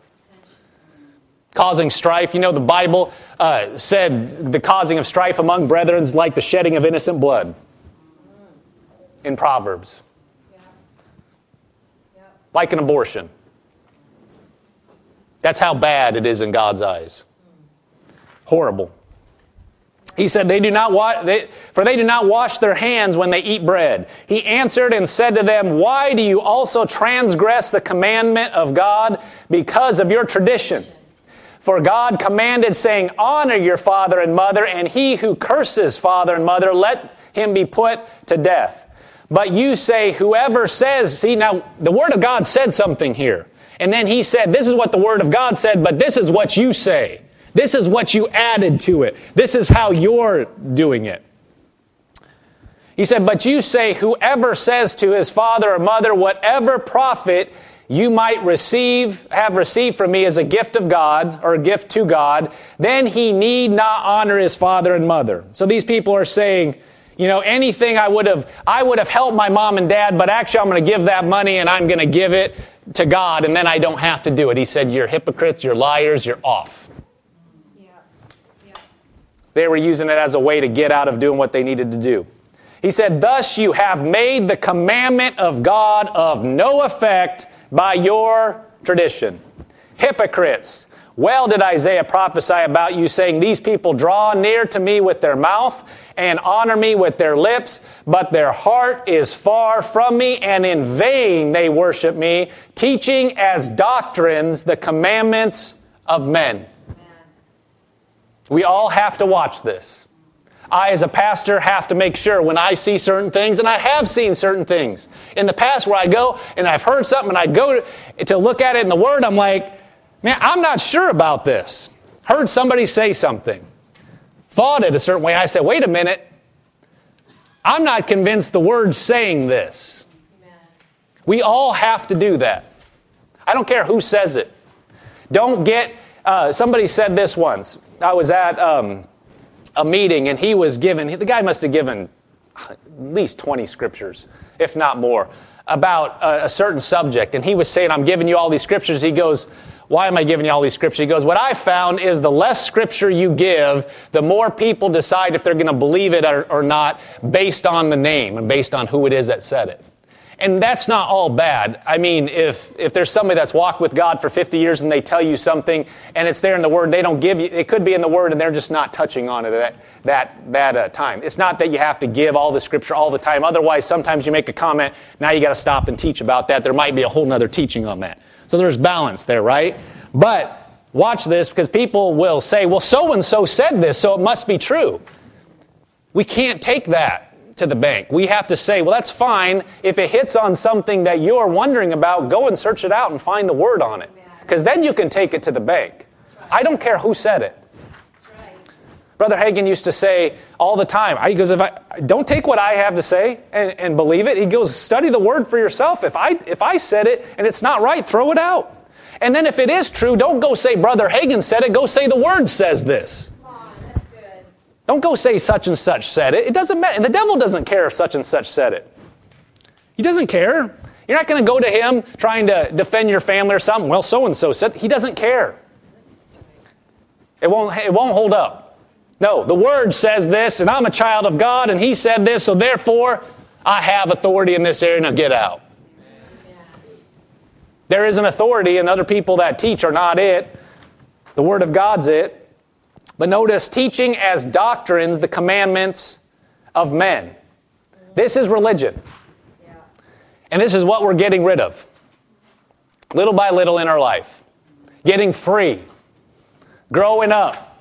Causing strife. You know, the Bible uh, said the causing of strife among brethren is like the shedding of innocent blood in Proverbs. Yeah. Yeah. Like an abortion. That's how bad it is in God's eyes. Horrible. He said, "They do not wa- they, for they do not wash their hands when they eat bread." He answered and said to them, "Why do you also transgress the commandment of God because of your tradition? For God commanded, saying, honor your father and mother, and he who curses father and mother, let him be put to death. But you say, whoever says," see, now, the Word of God said something here. And then he said, this is what the Word of God said, but this is what you say. This is what you added to it. This is how you're doing it. He said, but you say, whoever says to his father or mother, whatever profit you might receive, have received from me as a gift of God, or a gift to God, then he need not honor his father and mother. So these people are saying, You know, anything I would have, I would have helped my mom and dad, but actually I'm going to give that money and I'm going to give it to God, and then I don't have to do it. He said, you're hypocrites, you're liars, you're off. Yeah. Yeah. They were using it as a way to get out of doing what they needed to do. He said, thus you have made the commandment of God of no effect by your tradition. Hypocrites. Well did Isaiah prophesy about you, saying, these people draw near to me with their mouth and honor me with their lips, but their heart is far from me, and in vain they worship me, teaching as doctrines the commandments of men. Amen. We all have to watch this. I, as a pastor, have to make sure when I see certain things, and I have seen certain things in the past where I go and I've heard something and I go to, to look at it in the Word, I'm like, man, I'm not sure about this. Heard somebody say something. Thought it a certain way. I said, wait a minute. I'm not convinced the Word's saying this. Amen. We all have to do that. I don't care who says it. Don't get, uh, somebody said this once. I was at um, a meeting and he was given, the guy must have given at least twenty scriptures, if not more, about a, a certain subject. And he was saying, I'm giving you all these scriptures. He goes, why am I giving you all these scriptures? He goes, what I found is the less scripture you give, the more people decide if they're going to believe it or, or not based on the name and based on who it is that said it. And that's not all bad. I mean, if if there's somebody that's walked with God for fifty years and they tell you something and it's there in the Word, they don't give you, it could be in the Word and they're just not touching on it at that, that, that uh, time. It's not that you have to give all the scripture all the time. Otherwise, sometimes you make a comment, now you got to stop and teach about that. There might be a whole nother teaching on that. So there's balance there, right? But watch this, because people will say, well, so-and-so said this, so it must be true. We can't take that to the bank. We have to say, well, that's fine. If it hits on something that you're wondering about, go and search it out and find the Word on it. Because then you can take it to the bank. Right. I don't care who said it. That's right. Brother Hagin used to say all the time, he goes, if I don't take what I have to say and, and believe it. He goes, study the Word for yourself. If I if I said it and it's not right, throw it out. And then if it is true, don't go say Brother Hagin said it. Go say the Word says this. Come on, that's good. Don't go say such and such said it. It doesn't matter. And the devil doesn't care if such and such said it. He doesn't care. You're not going to go to him trying to defend your family or something. Well, so-and-so said. He doesn't care. It won't, it won't hold up. No, the Word says this, and I'm a child of God, and He said this, so therefore I have authority in this area. Now get out. There is an authority, and other people that teach are not it. The Word of God's it. But notice, teaching as doctrines the commandments of men. This is religion. Yeah. And this is what we're getting rid of. Little by little in our life. Getting free. Growing up.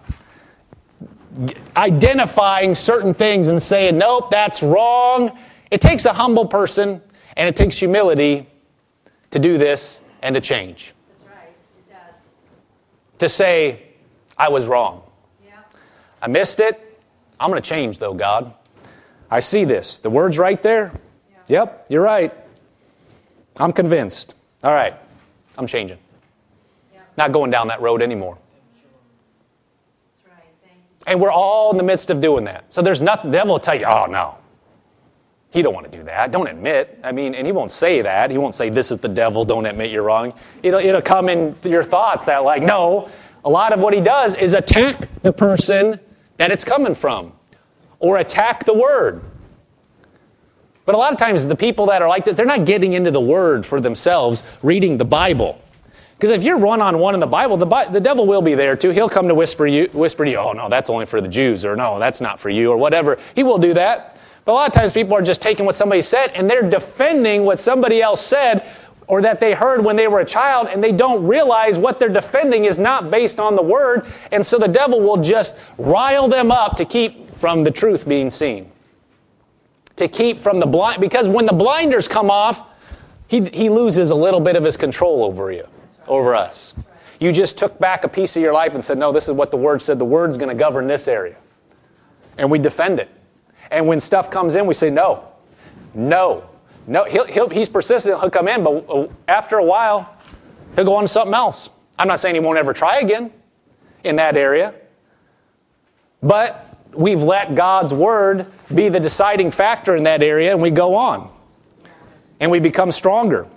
Identifying certain things and saying, nope, that's wrong. It takes a humble person, and it takes humility to do this and to change. That's right. It does. To say, I was wrong. Yeah. I missed it. I'm going to change, though, God. I see this. The Word's right there. Yeah. Yep, you're right. I'm convinced. All right, I'm changing. Yeah. Not going down that road anymore. That's right. Thank you. And we're all in the midst of doing that. So there's nothing, the devil will tell you, oh, no. You don't want to do that. Don't admit. I mean, and he won't say that. He won't say, this is the devil. Don't admit you're wrong. It'll, it'll come in your thoughts that like, no. A lot of what he does is attack the person that it's coming from. Or attack the Word. But a lot of times the people that are like that, they're not getting into the Word for themselves, reading the Bible. Because if you're one-on-one in the Bible, the, Bi- the devil will be there too. He'll come to whisper you, whisper to you, oh, no, that's only for the Jews. Or no, that's not for you. Or whatever. He will do that. But a lot of times people are just taking what somebody said and they're defending what somebody else said or that they heard when they were a child, and they don't realize what they're defending is not based on the Word. And so the devil will just rile them up to keep from the truth being seen. To keep from the blind, because when the blinders come off, he, he loses a little bit of his control over you, right. over us. Right. You just took back a piece of your life and said, no, this is what the Word said. The Word's going to govern this area. And we defend it. And when stuff comes in, we say, no, no, no. He'll, he'll, he's persistent. He'll come in, but after a while, he'll go on to something else. I'm not saying he won't ever try again in that area. But we've let God's Word be the deciding factor in that area, and we go on. And we become stronger.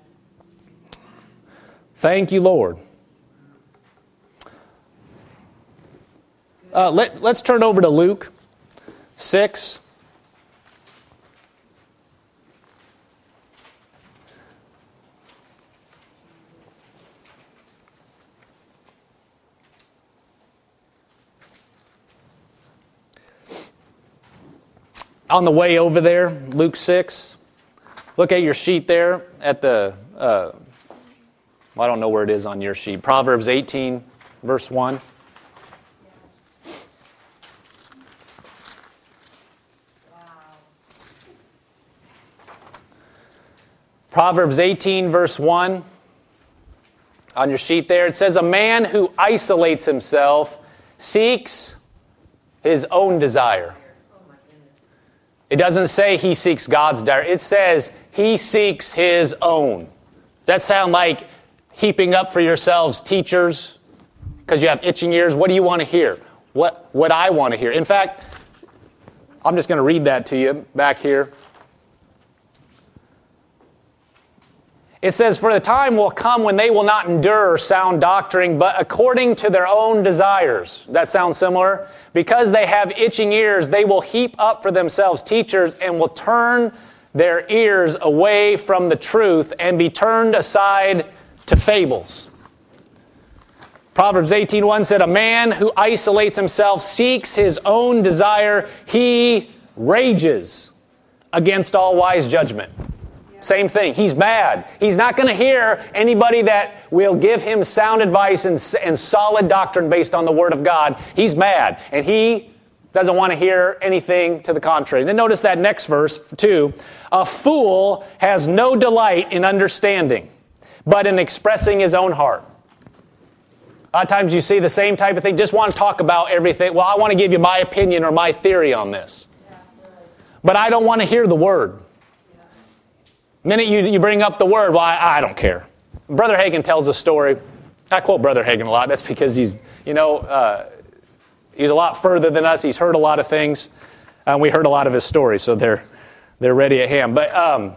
Thank you, Lord. Uh, let, let's turn over to Luke six. On the way over there, Luke six, look at your sheet there at the, uh, well, I don't know where it is on your sheet, Proverbs eighteen, verse one. Proverbs eighteen, verse one, on your sheet there, it says, a man who isolates himself seeks his own desire. It doesn't say he seeks God's desire. It says he seeks his own. Does that sound like heaping up for yourselves teachers because you have itching ears? What do you want to hear? What, what I want to hear. In fact, I'm just going to read that to you back here. It says, for the time will come when they will not endure sound doctrine, but according to their own desires. That sounds similar? Because they have itching ears, they will heap up for themselves teachers and will turn their ears away from the truth and be turned aside to fables. Proverbs eighteen one said, a man who isolates himself seeks his own desire. He rages against all wise judgment. Same thing. He's mad. He's not going to hear anybody that will give him sound advice and, and solid doctrine based on the Word of God. He's mad. And he doesn't want to hear anything to the contrary. Then notice that next verse, too. A fool has no delight in understanding, but in expressing his own heart. A lot of times you see the same type of thing. Just want to talk about everything. Well, I want to give you my opinion or my theory on this. But I don't want to hear the Word. The minute you, you bring up the Word, well, I, I don't care. Brother Hagin tells a story. I quote Brother Hagin a lot. That's because he's, you know, uh, he's a lot further than us. He's heard a lot of things. And we heard a lot of his stories, so they're they're ready at hand. But um,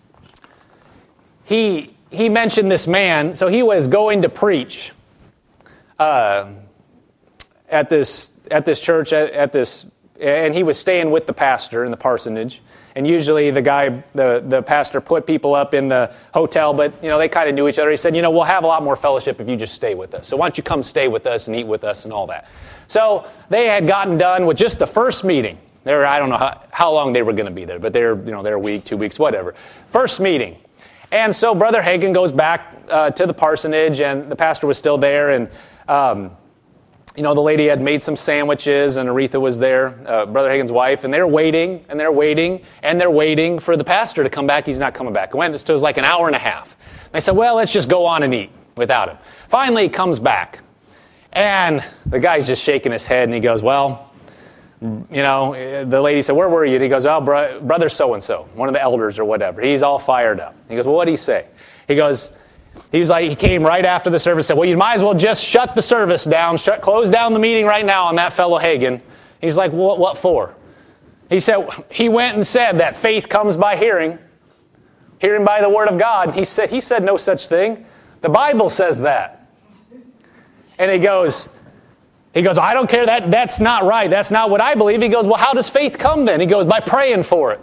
he he mentioned this man. So he was going to preach uh, at this at this church at, at this, and he was staying with the pastor in the parsonage. And usually the guy, the, the pastor put people up in the hotel, but, you know, they kind of knew each other. He said, you know, we'll have a lot more fellowship if you just stay with us. So why don't you come stay with us and eat with us and all that. So they had gotten done with just the first meeting. They were, I don't know how, how long they were going to be there, but they're, you know, they're a week, two weeks, whatever. First meeting. And so Brother Hagin goes back uh, to the parsonage, and the pastor was still there, and um, you know, the lady had made some sandwiches, and Aretha was there, uh, Brother Hagin's wife, and they're waiting, and they're waiting, and they're waiting for the pastor to come back. He's not coming back. It went, it was like an hour and a half. They said, well, let's just go on and eat without him. Finally, he comes back, and the guy's just shaking his head, and he goes, well, you know, the lady said, where were you? And he goes, oh, bro- brother so-and-so, one of the elders or whatever. He's all fired up. He goes, well, what did he say? He goes... He was like, he came right after the service and said, well, you might as well just shut the service down, shut, close down the meeting right now on that fellow Hagin. He's like, well, what for? He said, he went and said that faith comes by hearing, hearing by the Word of God. He said, he said no such thing. The Bible says that. And he goes, he goes, I don't care, that that's not right. That's not what I believe. He goes, well, how does faith come then? He goes, by praying for it.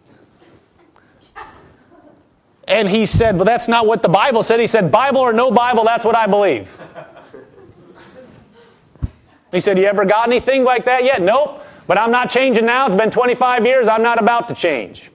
And he said, well, that's not what the Bible said. He said, Bible or no Bible, that's what I believe. He said, you ever got anything like that yet? Nope. But I'm not changing now. It's been twenty-five years. I'm not about to change.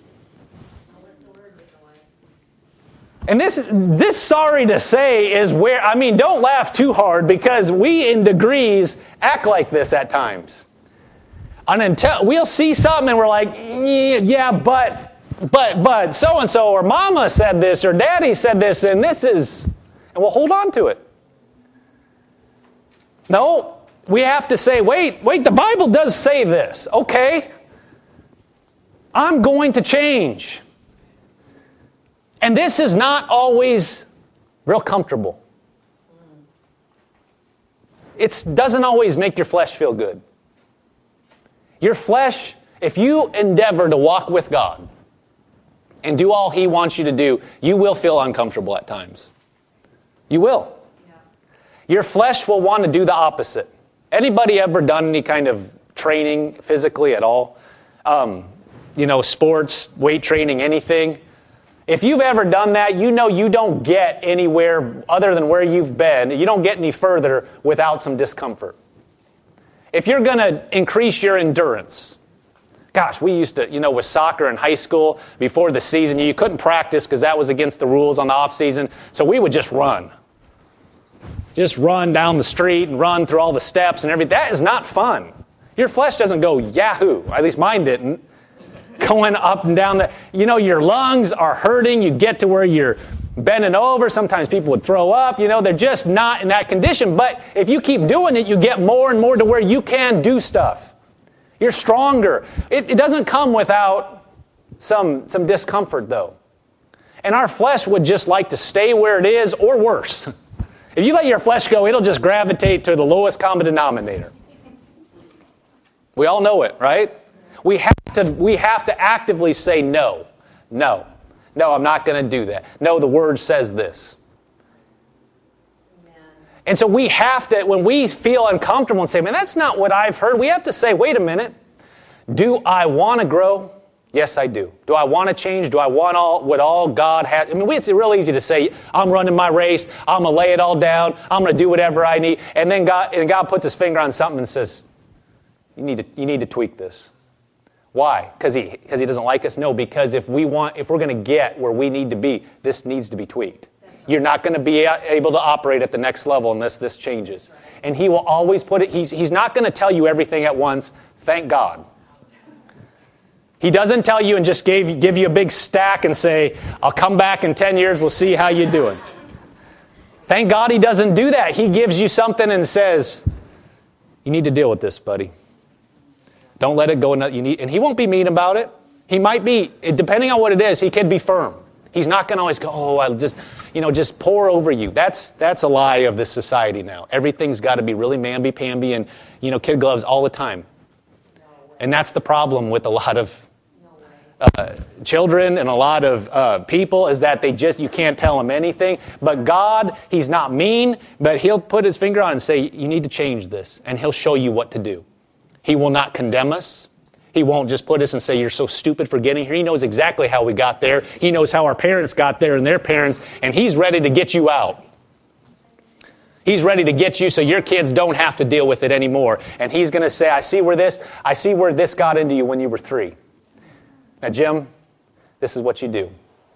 And this, this, sorry to say, is where, I mean, don't laugh too hard, because we in degrees act like this at times. And until we'll see something and we're like, yeah, but... But, but, so-and-so, or mama said this, or daddy said this, and this is, and we'll hold on to it. No, we have to say, wait, wait, the Bible does say this. Okay, I'm going to change. And this is not always real comfortable. It doesn't always make your flesh feel good. Your flesh If you endeavor to walk with God and do all He wants you to do, you will feel uncomfortable at times. You will. Yeah. Your flesh will want to do the opposite. Anybody ever done any kind of training physically at all? Um, you know, sports, weight training, anything? If you've ever done that, you know you don't get anywhere other than where you've been. You don't get any further without some discomfort. If you're going to increase your endurance, gosh, we used to, you know, with soccer in high school, before the season, you couldn't practice because that was against the rules on the off season. So we would just run. Just run down the street and run through all the steps and everything. That is not fun. Your flesh doesn't go yahoo. At least mine didn't. Going up and down the, you know, your lungs are hurting. You get to where you're bending over. Sometimes people would throw up. You know, they're just not in that condition. But if you keep doing it, you get more and more to where you can do stuff. You're stronger. It, it doesn't come without some, some discomfort, though. And our flesh would just like to stay where it is or worse. If you let your flesh go, it'll just gravitate to the lowest common denominator. We all know it, right? We have to, we have to actively say no. No. No, I'm not going to do that. No, the Word says this. Amen. And so we have to, when we feel uncomfortable and say, man, that's not what I've heard, we have to say, wait a minute. Do I want to grow? Yes, I do. Do I want to change? Do I want all what all God has? I mean, it's real easy to say, I'm running my race. I'm going to lay it all down. I'm going to do whatever I need. And then God, and God puts His finger on something and says, you need to, you need to tweak this. Why? Because he, because he doesn't like us? No, because if we want, if we're going to get where we need to be, this needs to be tweaked. Right. You're not going to be able to operate at the next level unless this changes. Right. And He will always put it, he's, he's not going to tell you everything at once. Thank God. He doesn't tell you and just gave, give you a big stack and say, I'll come back in ten years, we'll see how you're doing. Thank God He doesn't do that. He gives you something and says, you need to deal with this, buddy. Don't let it go. You need, and He won't be mean about it. He might be, depending on what it is, He can be firm. He's not going to always go, oh, I'll just, you know, just pour over you. That's that's a lie of this society now. Everything's got to be really mamby-pamby and, you know, kid gloves all the time. No and that's the problem with a lot of no uh, children and a lot of uh, people is that they just, you can't tell them anything. But God, He's not mean, but He'll put His finger on and say, you need to change this. And He'll show you what to do. He will not condemn us. He won't just put us and say, you're so stupid for getting here. He knows exactly how we got there. He knows how our parents got there and their parents, and He's ready to get you out. He's ready to get you so your kids don't have to deal with it anymore. And He's going to say, I see where this, I see where this got into you when you were three. Now, Jim, this is what you do.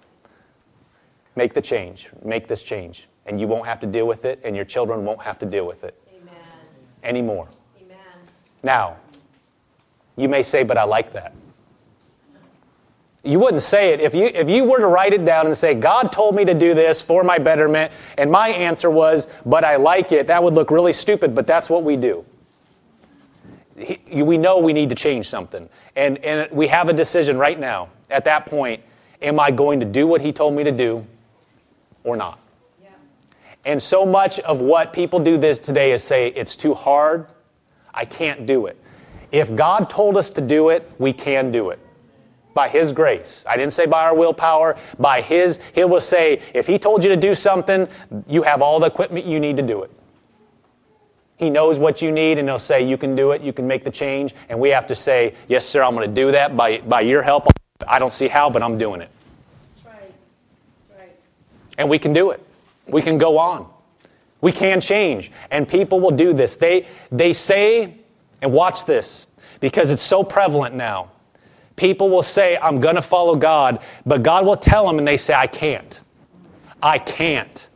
Make the change. Make this change. And you won't have to deal with it, and your children won't have to deal with it Amen. anymore. Amen. Now, you may say, but I like that. You wouldn't say it. If you if you were to write it down and say, God told me to do this for my betterment, and my answer was, but I like it, that would look really stupid, but that's what we do. He, we know we need to change something. And, and we have a decision right now. At that point, am I going to do what He told me to do or not? Yeah. And so much of what people do this today is say, it's too hard, I can't do it. If God told us to do it, we can do it. By His grace. I didn't say by our willpower. By His, He will say, if He told you to do something, you have all the equipment you need to do it. He knows what you need, and He'll say, you can do it, you can make the change. And we have to say, yes, sir, I'm going to do that. By, by your help, I don't see how, but I'm doing it. That's right. That's right. And we can do it. We can go on. We can change. And people will do this. They, they say, and watch this, because it's so prevalent now. People will say, I'm going to follow God, but God will tell them, and they say, I can't. I can't.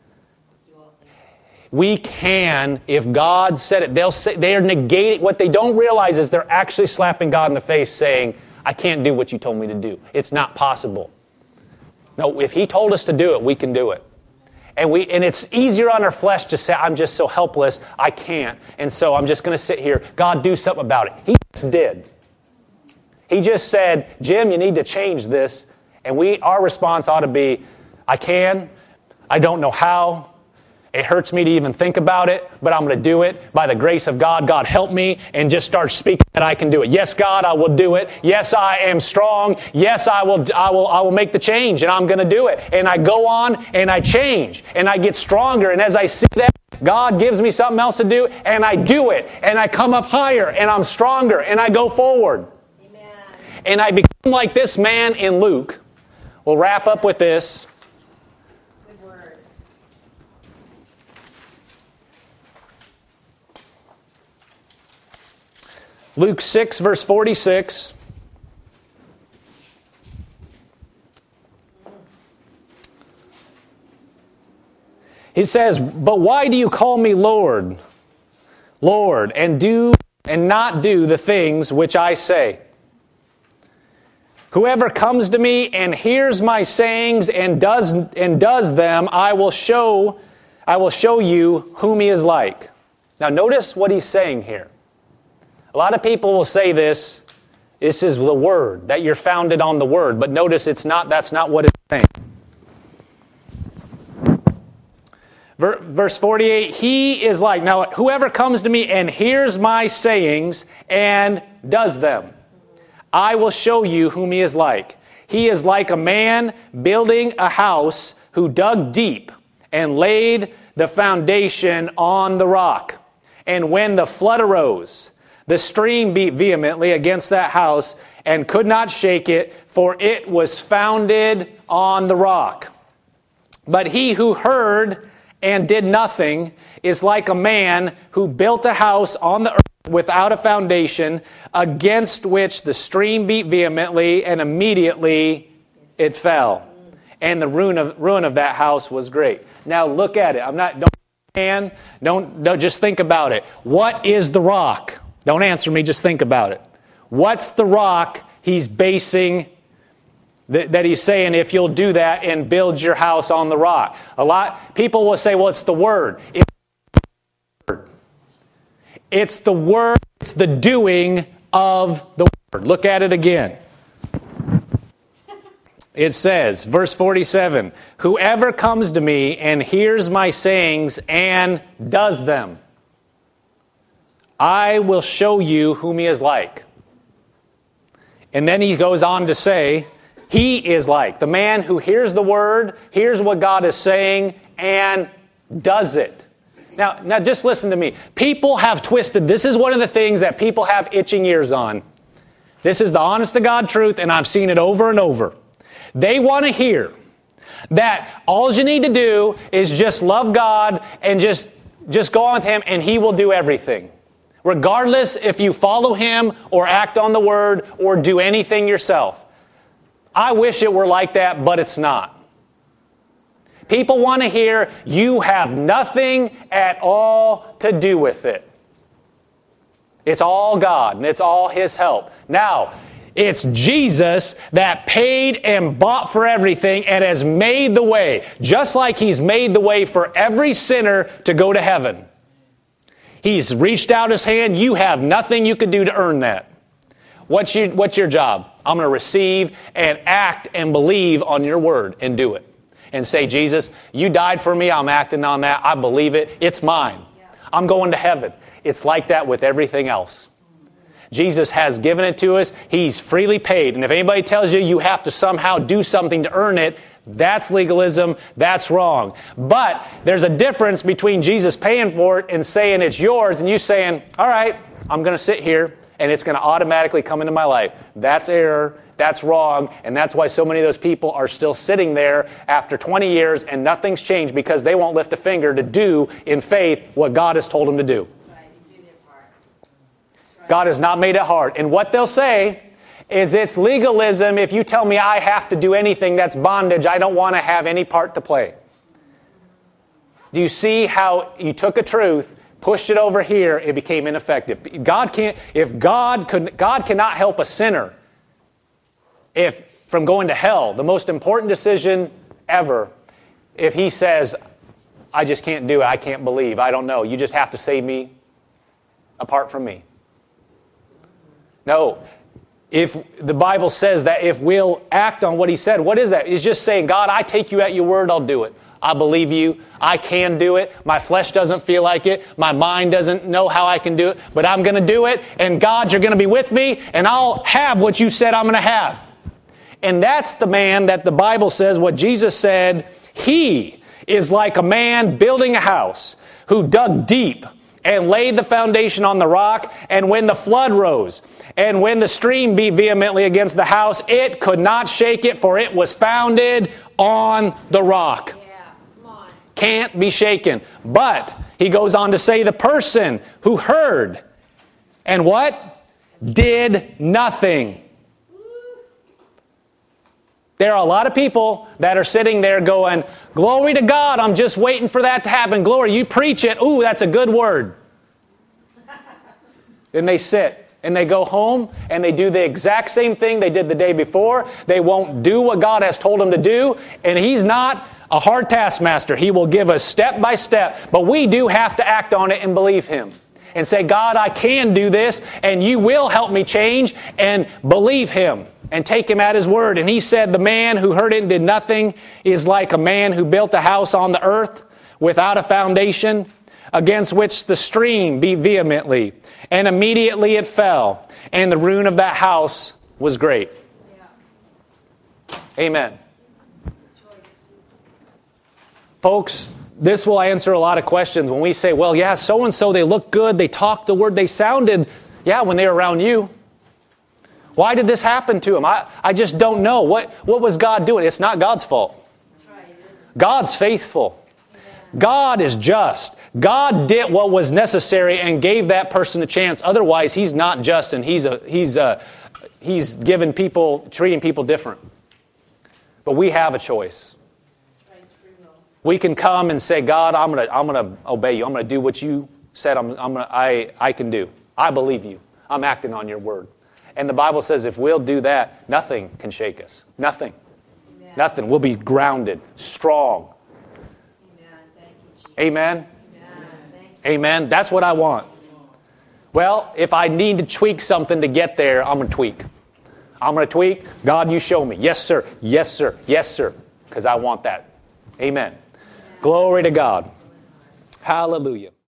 We can, if God said it. They'll say, they are negating. What they don't realize is they're actually slapping God in the face saying, I can't do what you told me to do. It's not possible. No, if He told us to do it, we can do it. And we, and it's easier on our flesh to say, I'm just so helpless, I can't. And so I'm just going to sit here. God, do something about it. He just did. He just said, Jim, you need to change this. And we, our response ought to be, I can, I don't know how, It hurts me to even think about it, but I'm going to do it. By the grace of God, God help me, and just start speaking that I can do it. Yes, God, I will do it. Yes, I am strong. Yes, I will I will I will make the change, and I'm going to do it. And I go on and I change and I get stronger, and as I see that, God gives me something else to do, and I do it, and I come up higher, and I'm stronger, and I go forward. Amen. And I become like this man in Luke. We'll wrap up with this. Good word. Luke six, verse forty-six. He says, "But why do you call me Lord, Lord, and do and not do the things which I say? Whoever comes to me and hears my sayings and does and does them, I will show I will show you whom he is like." Now notice what he's saying here. A lot of people will say this, this is the word, that you're founded on the word, but notice it's not that's not what it's saying. Verse forty-eight, he is like, now whoever comes to me and hears my sayings and does them, I will show you whom he is like. He is like a man building a house who dug deep and laid the foundation on the rock. And when the flood arose, the stream beat vehemently against that house and could not shake it, for it was founded on the rock. But he who heard and did nothing is like a man who built a house on the earth without a foundation, against which the stream beat vehemently, and immediately it fell. And the ruin of ruin of that house was great. Now look at it. I'm not don't don't, don't just think about it. What is the rock? Don't answer me, just think about it. What's the rock he's basing th- that he's saying if you'll do that and build your house on the rock? A lot people will say, well, it's the word. It's the word. It's the word, it's the doing of the word. Look at it again. It says, verse forty-seven, whoever comes to me and hears my sayings and does them, I will show you whom he is like. And then he goes on to say, he is like the man who hears the word, hears what God is saying, and does it. Now, now just listen to me. People have twisted. This is one of the things that people have itching ears on. This is the honest to God truth, and I've seen it over and over. They want to hear that all you need to do is just love God and just, just go on with him, and he will do everything. Regardless if you follow him or act on the word or do anything yourself. I wish it were like that, but it's not. People want to hear you have nothing at all to do with it. It's all God and it's all his help. Now, it's Jesus that paid and bought for everything and has made the way. Just like he's made the way for every sinner to go to heaven. He's reached out his hand. You have nothing you could do to earn that. What's your, what's your job? I'm going to receive and act and believe on your word and do it. And say, Jesus, you died for me. I'm acting on that. I believe it. It's mine. I'm going to heaven. It's like that with everything else. Jesus has given it to us. He's freely paid. And if anybody tells you you have to somehow do something to earn it, that's legalism. That's wrong. But there's a difference between Jesus paying for it and saying it's yours and you saying, all right, I'm going to sit here and it's going to automatically come into my life. That's error. That's wrong. And that's why so many of those people are still sitting there after twenty years and nothing's changed because they won't lift a finger to do in faith what God has told them to do. God has not made it hard. And what they'll say is it's legalism. If you tell me I have to do anything, that's bondage. I don't want to have any part to play. Do you see how you took a truth, pushed it over here, it became ineffective? God can't, if God could, God cannot help a sinner if from going to hell, the most important decision ever, if he says, I just can't do it, I can't believe, I don't know, you just have to save me apart from me. No. If the Bible says that if we'll act on what he said, what is that? It's just saying, God, I take you at your word, I'll do it. I believe you. I can do it. My flesh doesn't feel like it. My mind doesn't know how I can do it. But I'm going to do it. And God, you're going to be with me. And I'll have what you said I'm going to have. And that's the man that the Bible says, what Jesus said, he is like a man building a house who dug deep and laid the foundation on the rock. And when the flood rose and when the stream beat vehemently against the house, it could not shake it, for it was founded on the rock. Yeah, come on. Can't be shaken. But he goes on to say the person who heard and what? Did nothing. There are a lot of people that are sitting there going, glory to God, I'm just waiting for that to happen. Glory, you preach it. Ooh, that's a good word. Then they sit and they go home and they do the exact same thing they did the day before. They won't do what God has told them to do. And He's not a hard taskmaster. He will give us step by step. But we do have to act on it and believe Him. And say, God, I can do this, and you will help me change, and believe Him and take Him at His word. And He said, the man who heard it and did nothing is like a man who built a house on the earth without a foundation, against which the stream beat vehemently, and immediately it fell, and the ruin of that house was great. Yeah. Amen. Folks, this will answer a lot of questions when we say, well, yeah, so-and-so, they look good, they talked the word, they sounded, yeah, when they were around you. Why did this happen to them? I, I just don't know. What, what was God doing? It's not God's fault. That's right, it isn't. God's faithful. Yeah. God is just. God did what was necessary and gave that person a chance. Otherwise, He's not just, and He's a, He's a, He's giving people, treating people different. But we have a choice. We can come and say, God, I'm going to I'm going to obey you. I'm going to do what you said I'm, I'm gonna, I, I can do. I believe you. I'm acting on your word. And the Bible says if we'll do that, nothing can shake us. Nothing. Amen. Nothing. We'll be grounded, strong. Amen. Thank you, Jesus. Amen? Amen. Thank you. Amen. That's what I want. Well, if I need to tweak something to get there, I'm going to tweak. I'm going to tweak. God, you show me. Yes, sir. Yes, sir. Yes, sir. Because I want that. Amen. Glory to God. Hallelujah.